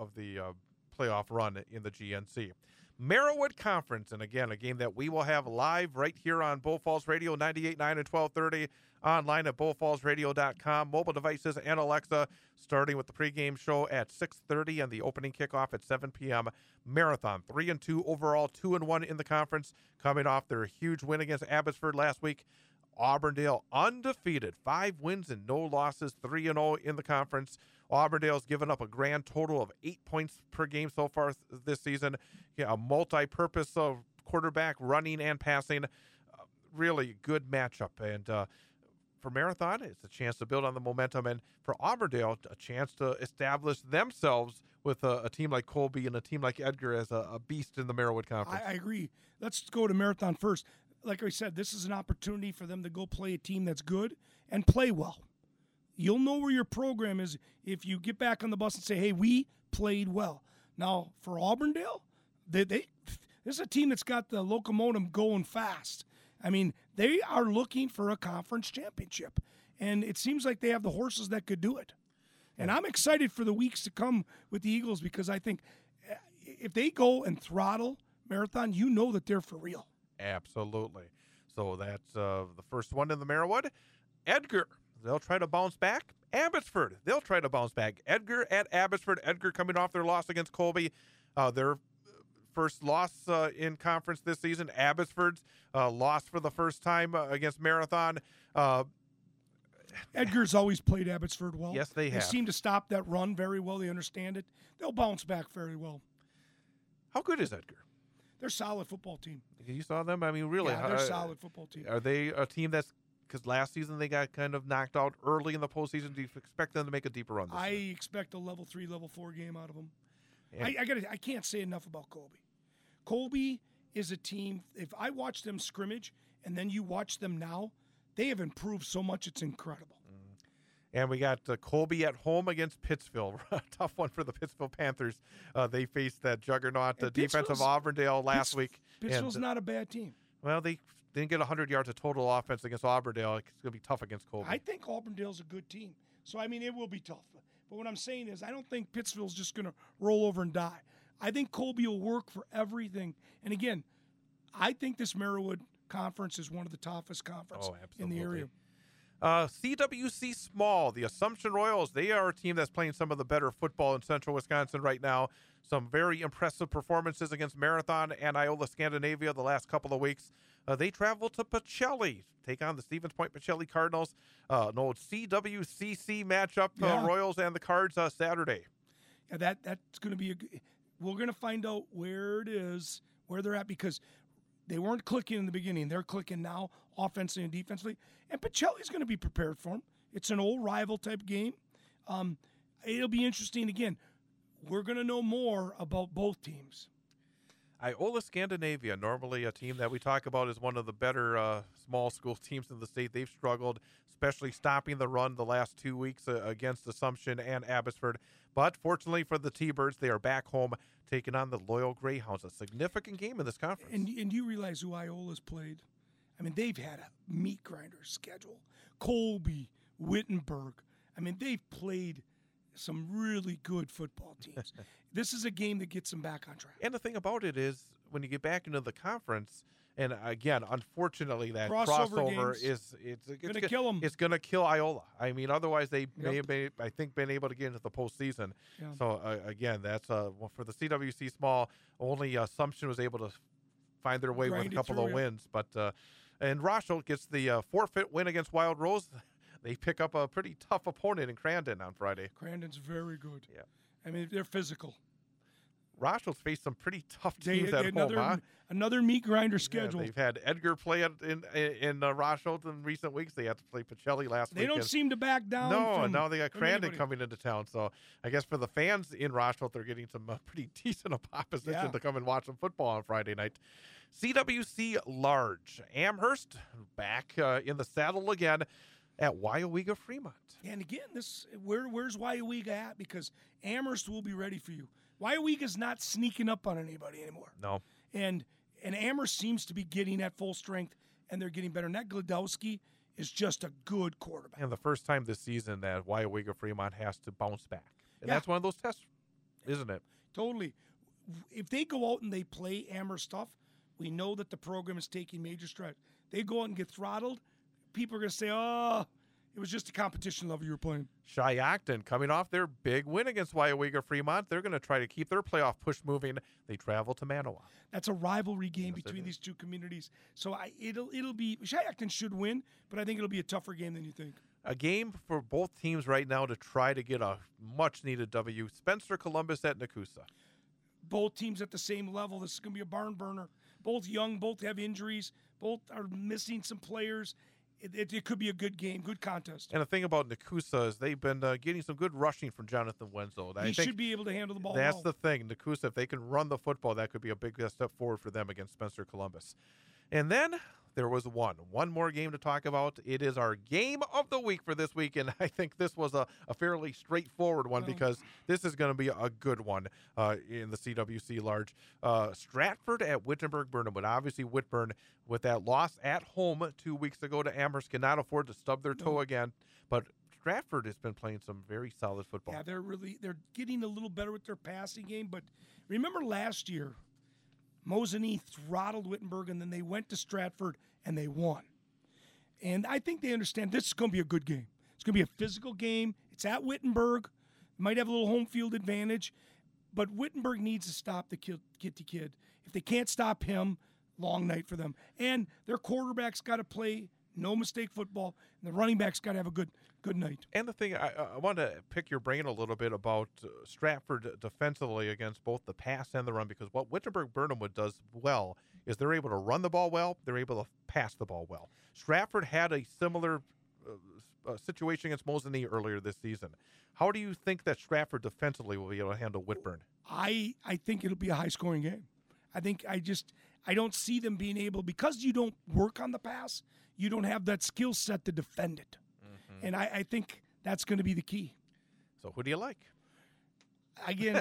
playoff run in the GNC. Merriwood Conference, and again, a game that we will have live right here on Bow Falls Radio, 98.9 and 1230, online at bowfallsradio.com, mobile devices and Alexa, starting with the pregame show at 6:30 and the opening kickoff at 7 p.m. Marathon, 3-2 overall, 2-1 in the conference, coming off their huge win against Abbotsford last week. Auburndale undefeated, 5 wins and no losses, 3-0 in the conference. Auburndale's given up a grand total of 8 points per game so far this season. A multi-purpose quarterback, running and passing. Really good matchup. And for Marathon, it's a chance to build on the momentum, and for Auburndale, a chance to establish themselves with a team like Colby and a team like Edgar as a beast in the Merriwood Conference. I agree. Let's go to Marathon first. Like I said, this is an opportunity for them to go play a team that's good and play well. You'll know where your program is if you get back on the bus and say, hey, we played well. Now, for Auburndale, this is a team that's got the locomotive going fast. I mean, they are looking for a conference championship, and it seems like they have the horses that could do it. And I'm excited for the weeks to come with the Eagles because I think if they go and throttle Marathon, you know that they're for real. Absolutely. So that's the first one in the Merriwood. Edgar, they'll try to bounce back. Abbotsford, they'll try to bounce back. Edgar at Abbotsford. Edgar coming off their loss against Colby. Their first loss in conference this season. Abbotsford's lost for the first time against Marathon. Edgar's always played Abbotsford well. Yes, they have. They seem to stop that run very well. They understand it. They'll bounce back very well. How good is Edgar? They're a solid football team. You saw them? I mean, really? Yeah, they're a solid football team. Are they a team that's, because last season they got kind of knocked out early in the postseason, do you expect them to make a deeper run this year? I expect a level 3, level 4 game out of them. And I can't say enough about Colby. Colby is a team, if I watch them scrimmage and then you watch them now, they have improved so much, it's incredible. And we got Colby at home against Pittsville. Tough one for the Pittsville Panthers. They faced that juggernaut defense of Auburndale last week. Pittsville's not a bad team. Well, they didn't get 100 yards of total offense against Auburndale. It's going to be tough against Colby. I think Auburndale's a good team. So, I mean, it will be tough. But what I'm saying is I don't think Pittsville's just going to roll over and die. I think Colby will work for everything. And, again, I think this Merriwood Conference is one of the toughest conferences in the area. CWC Small, the Assumption Royals, they are a team that's playing some of the better football in central Wisconsin right now. Some very impressive performances against Marathon and Iola Scandinavia the last couple of weeks. They travel to Pacelli, take on the Stevens Point Pacelli Cardinals. An old CWCC matchup, Royals and the Cards Saturday. Yeah, that's going to be we're going to find out where it is, where they're at, because they weren't clicking in the beginning. They're clicking now, offensively and defensively. And Pacelli's going to be prepared for them. It's an old rival type game. It'll be interesting. Again, we're going to know more about both teams. Iola Scandinavia, normally a team that we talk about as one of the better small school teams in the state. They've struggled, especially stopping the run the last 2 weeks against Assumption and Abbotsford. But fortunately for the T-Birds, they are back home taking on the Loyal Greyhounds, a significant game in this conference. And you realize who Iola's played? I mean, they've had a meat grinder schedule. Colby, Wittenberg. I mean, they've played some really good football teams. This is a game that gets them back on track. And the thing about it is, when you get back into the conference, and again, unfortunately, that crossover is going to kill them. It's going to kill Iola. I mean, otherwise they may have, I think, been able to get into the postseason. Yeah. So again, that's for the CWC Small. Only Assumption was able to find their way with a couple of wins, but and Rochelle gets the forfeit win against Wild Rose. They pick up a pretty tough opponent in Crandon on Friday. Crandon's very good. Yeah, I mean, they're physical. Rochelle's faced some pretty tough teams at home. Another meat grinder schedule. They've had Edgar play in Rochelle in recent weeks. They had to play Pacelli last week. They don't seem to back down. No, and now they got Crandon coming into town. So I guess for the fans in Rochelle, they're getting some pretty decent opposition to come and watch some football on Friday night. CWC Large. Amherst back in the saddle again at Waiawega Fremont. And again, where's Waiawega at? Because Amherst will be ready for you. Waiawega's not sneaking up on anybody anymore. No. And Amherst seems to be getting at full strength, and they're getting better. And that Gladowski is just a good quarterback. And the first time this season that Waiawega Fremont has to bounce back. And that's one of those tests, isn't it? Totally. If they go out and they play Amherst stuff, we know that the program is taking major strides. They go out and get throttled, people are going to say, oh, it was just a competition level you were playing. Shiocton coming off their big win against Waiawega Fremont. They're going to try to keep their playoff push moving. They travel to Manawa. That's a rivalry game between these two communities. So it'll be Shiocton should win, but I think it'll be a tougher game than you think. A game for both teams right now to try to get a much-needed W. Spencer Columbus at Nakusa. Both teams at the same level. This is going to be a barn burner. Both young, both have injuries, both are missing some players. it could be a good game, good contest. And the thing about Nakusa is they've been getting some good rushing from Jonathan Wenzel. He should be able to handle the ball. That's well. the thing. Nakusa, if they can run the football, that could be a big step forward for them against Spencer Columbus. And then there was one more game to talk about. It is our game of the week for this week, and I think this was a fairly straightforward one because this is going to be a good one in the CWC Large. Stratford at Wittenberg-Burnham, but obviously Whitburn, with that loss at home 2 weeks ago to Amherst, cannot afford to stub their toe again. But Stratford has been playing some very solid football. Yeah, they're getting a little better with their passing game. But remember last year, Mosinee throttled Wittenberg, and then they went to Stratford and they won. And I think they understand this is going to be a good game. It's going to be a physical game. It's at Wittenberg. Might have a little home field advantage, but Wittenberg needs to stop the kid. If they can't stop him, long night for them. And their quarterback's got to play no mistake football, and the running back's got to have a good night. And the thing, I want to pick your brain a little bit about Stratford defensively against both the pass and the run, because what Wittenberg-Burnham does well is they're able to run the ball well, they're able to pass the ball well. Stratford had a similar situation against Mosinee earlier this season. How do you think that Stratford defensively will be able to handle Whitburn? I think it'll be a high-scoring game. I don't see them being able, because you don't work on the pass, you don't have that skill set to defend it. Mm-hmm. And I think that's going to be the key. So who do you like? Again,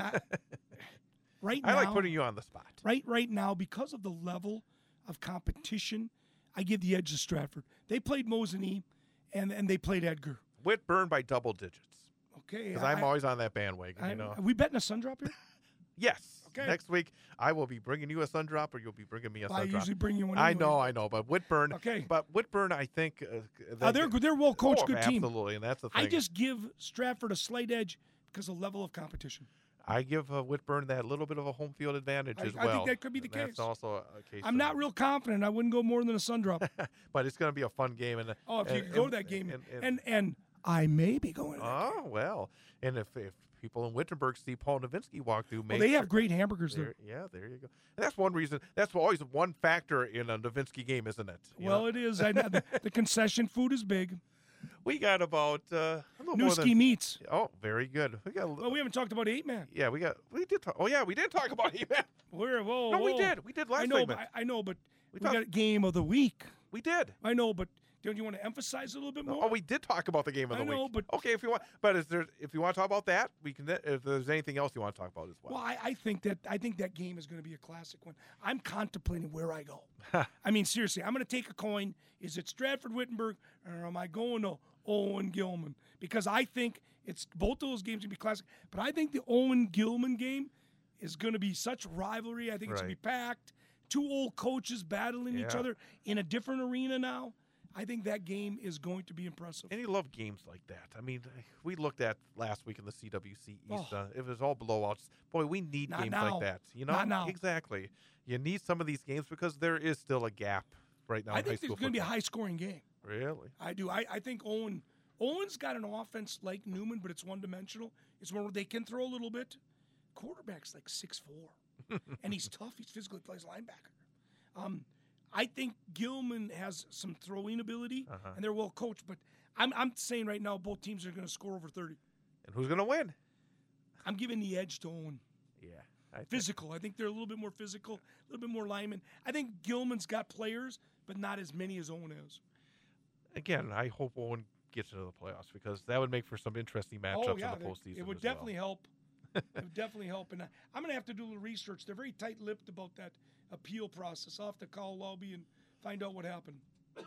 right now. I like putting you on the spot. Right now, because of the level of competition, I give the edge to Stratford. They played Mosinee, and they played Edgar. Whitburn by double digits. Okay. Because I'm always on that bandwagon, Are we betting a sun drop here? Yes. Okay. Next week, I will be bringing you a sun drop, or you'll be bringing me a sun drop. I usually bring you one. I anyway. know. But Whitburn. Okay. But Whitburn, I think. They're well coached, good team. Absolutely, and that's the thing. I just give Stratford a slight edge because of level of competition. I give Whitburn that little bit of a home field advantage as well. I think that could be the case. That's also a case. I'm not real confident. I wouldn't go more than a sun drop. But it's going to be a fun game. And if you could go to that game, and I may be going. Oh well, and if people in Wittenberg see Paul Nowinski walk through, they have great hamburgers there. Yeah, there you go. And that's one reason. That's always one factor in a Nowinski game, isn't it? It is. I know the concession food is big. We got about Newski Meats. Oh, very good. We haven't talked about 8-man. Yeah, we did. We did talk about 8-man. We did. We did last segment. I know, but we got game of the week. We did. I know, but don't you want to emphasize a little bit more? Oh, we did talk about the game of the week. I know, but okay, if you want, if you want to talk about that, we can. If there's anything else you want to talk about as well. Well, I think that game is going to be a classic one. I'm contemplating where I go. I mean, seriously, I'm going to take a coin. Is it Stratford Wittenberg, or am I going to Owen Gilman? Because I think it's both of those games going to be classic. But I think the Owen Gilman game is going to be such rivalry. I think it's going to be packed. Two old coaches battling each other in a different arena now. I think that game is going to be impressive. And you love games like that. I mean, we looked at last week in the CWC East. It was all blowouts. Boy, we need games like that. You know, not now. Exactly. You need some of these games because there is still a gap right now. I think it's going to be a high-scoring game. Really? I do. I think Owen's got an offense like Newman, but it's one-dimensional. It's one where they can throw a little bit. Quarterback's like 6'4", and he's tough. He's physical. He plays linebacker. I think Gilman has some throwing ability, and they're well coached. But I'm saying right now both teams are going to score over 30. And who's going to win? I'm giving the edge to Owen. Yeah. Physical. I think they're a little bit more physical, a little bit more linemen. I think Gilman's got players, but not as many as Owen has. Again, I hope Owen gets into the playoffs because that would make for some interesting matchups in the postseason. It would definitely help. It would definitely help. And I'm going to have to do a little research. They're very tight-lipped about that appeal process. I'll have to call Laube and find out what happened.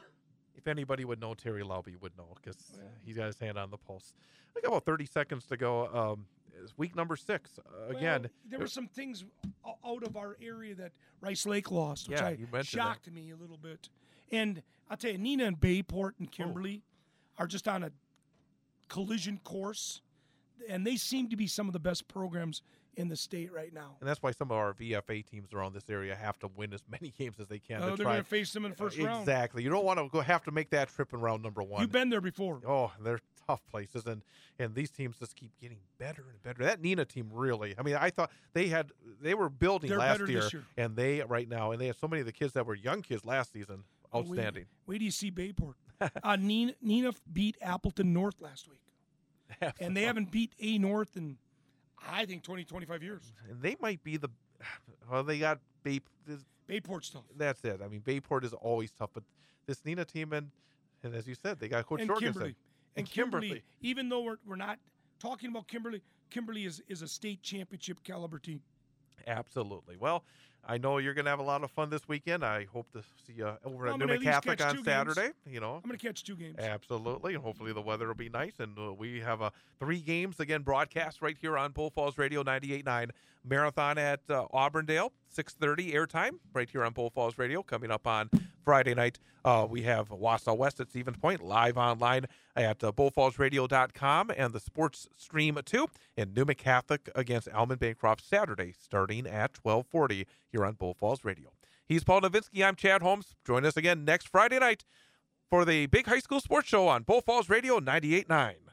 If anybody would know, Terry Laube would know because he's got his hand on the pulse. We got about 30 seconds to go. It's week number 6. Again, there were some things out of our area that Rice Lake lost, which shocked me a little bit. And I'll tell you, Neenah and Bayport and Kimberly are just on a collision course. And they seem to be some of the best programs in the state right now. And that's why some of our VFA teams around this area have to win as many games as they can. They're going to face them in the first round. Exactly. You don't want to have to make that trip in round number 1. You've been there before. Oh, they're tough places. And these teams just keep getting better and better. That Neenah team really, I mean, I thought they were building last year. And they right now, and they had so many of the kids that were young kids last season. Outstanding. Wait till you see Bayport. Neenah beat Appleton North last week. And they haven't beat A North in, I think, 20, 25 years. And they might be they got Bayport's tough. That's it. I mean, Bayport is always tough, but this Neenah team, and as you said, they got Coach Jorgensen. Kimberly. Even though we're not talking about Kimberly, Kimberly is a state championship caliber team. Absolutely. Well, I know you're going to have a lot of fun this weekend. I hope to see you over at Newman Catholic on Saturday. I'm going to catch 2 games. Absolutely. And hopefully the weather will be nice. And we have 3 games, again, broadcast right here on Bull Falls Radio 98.9. Marathon at Auburndale, 6:30 airtime right here on Bull Falls Radio. Coming up on Friday night, we have Wausau West at Stevens Point, live online at bullfallsradio.com and the Sports Stream 2. And Newman Catholic against Almond Bancroft Saturday, starting at 12:40 here on Bull Falls Radio. He's Paul Nowinski. I'm Chad Holmes. Join us again next Friday night for the Big High School Sports Show on Bull Falls Radio 98.9.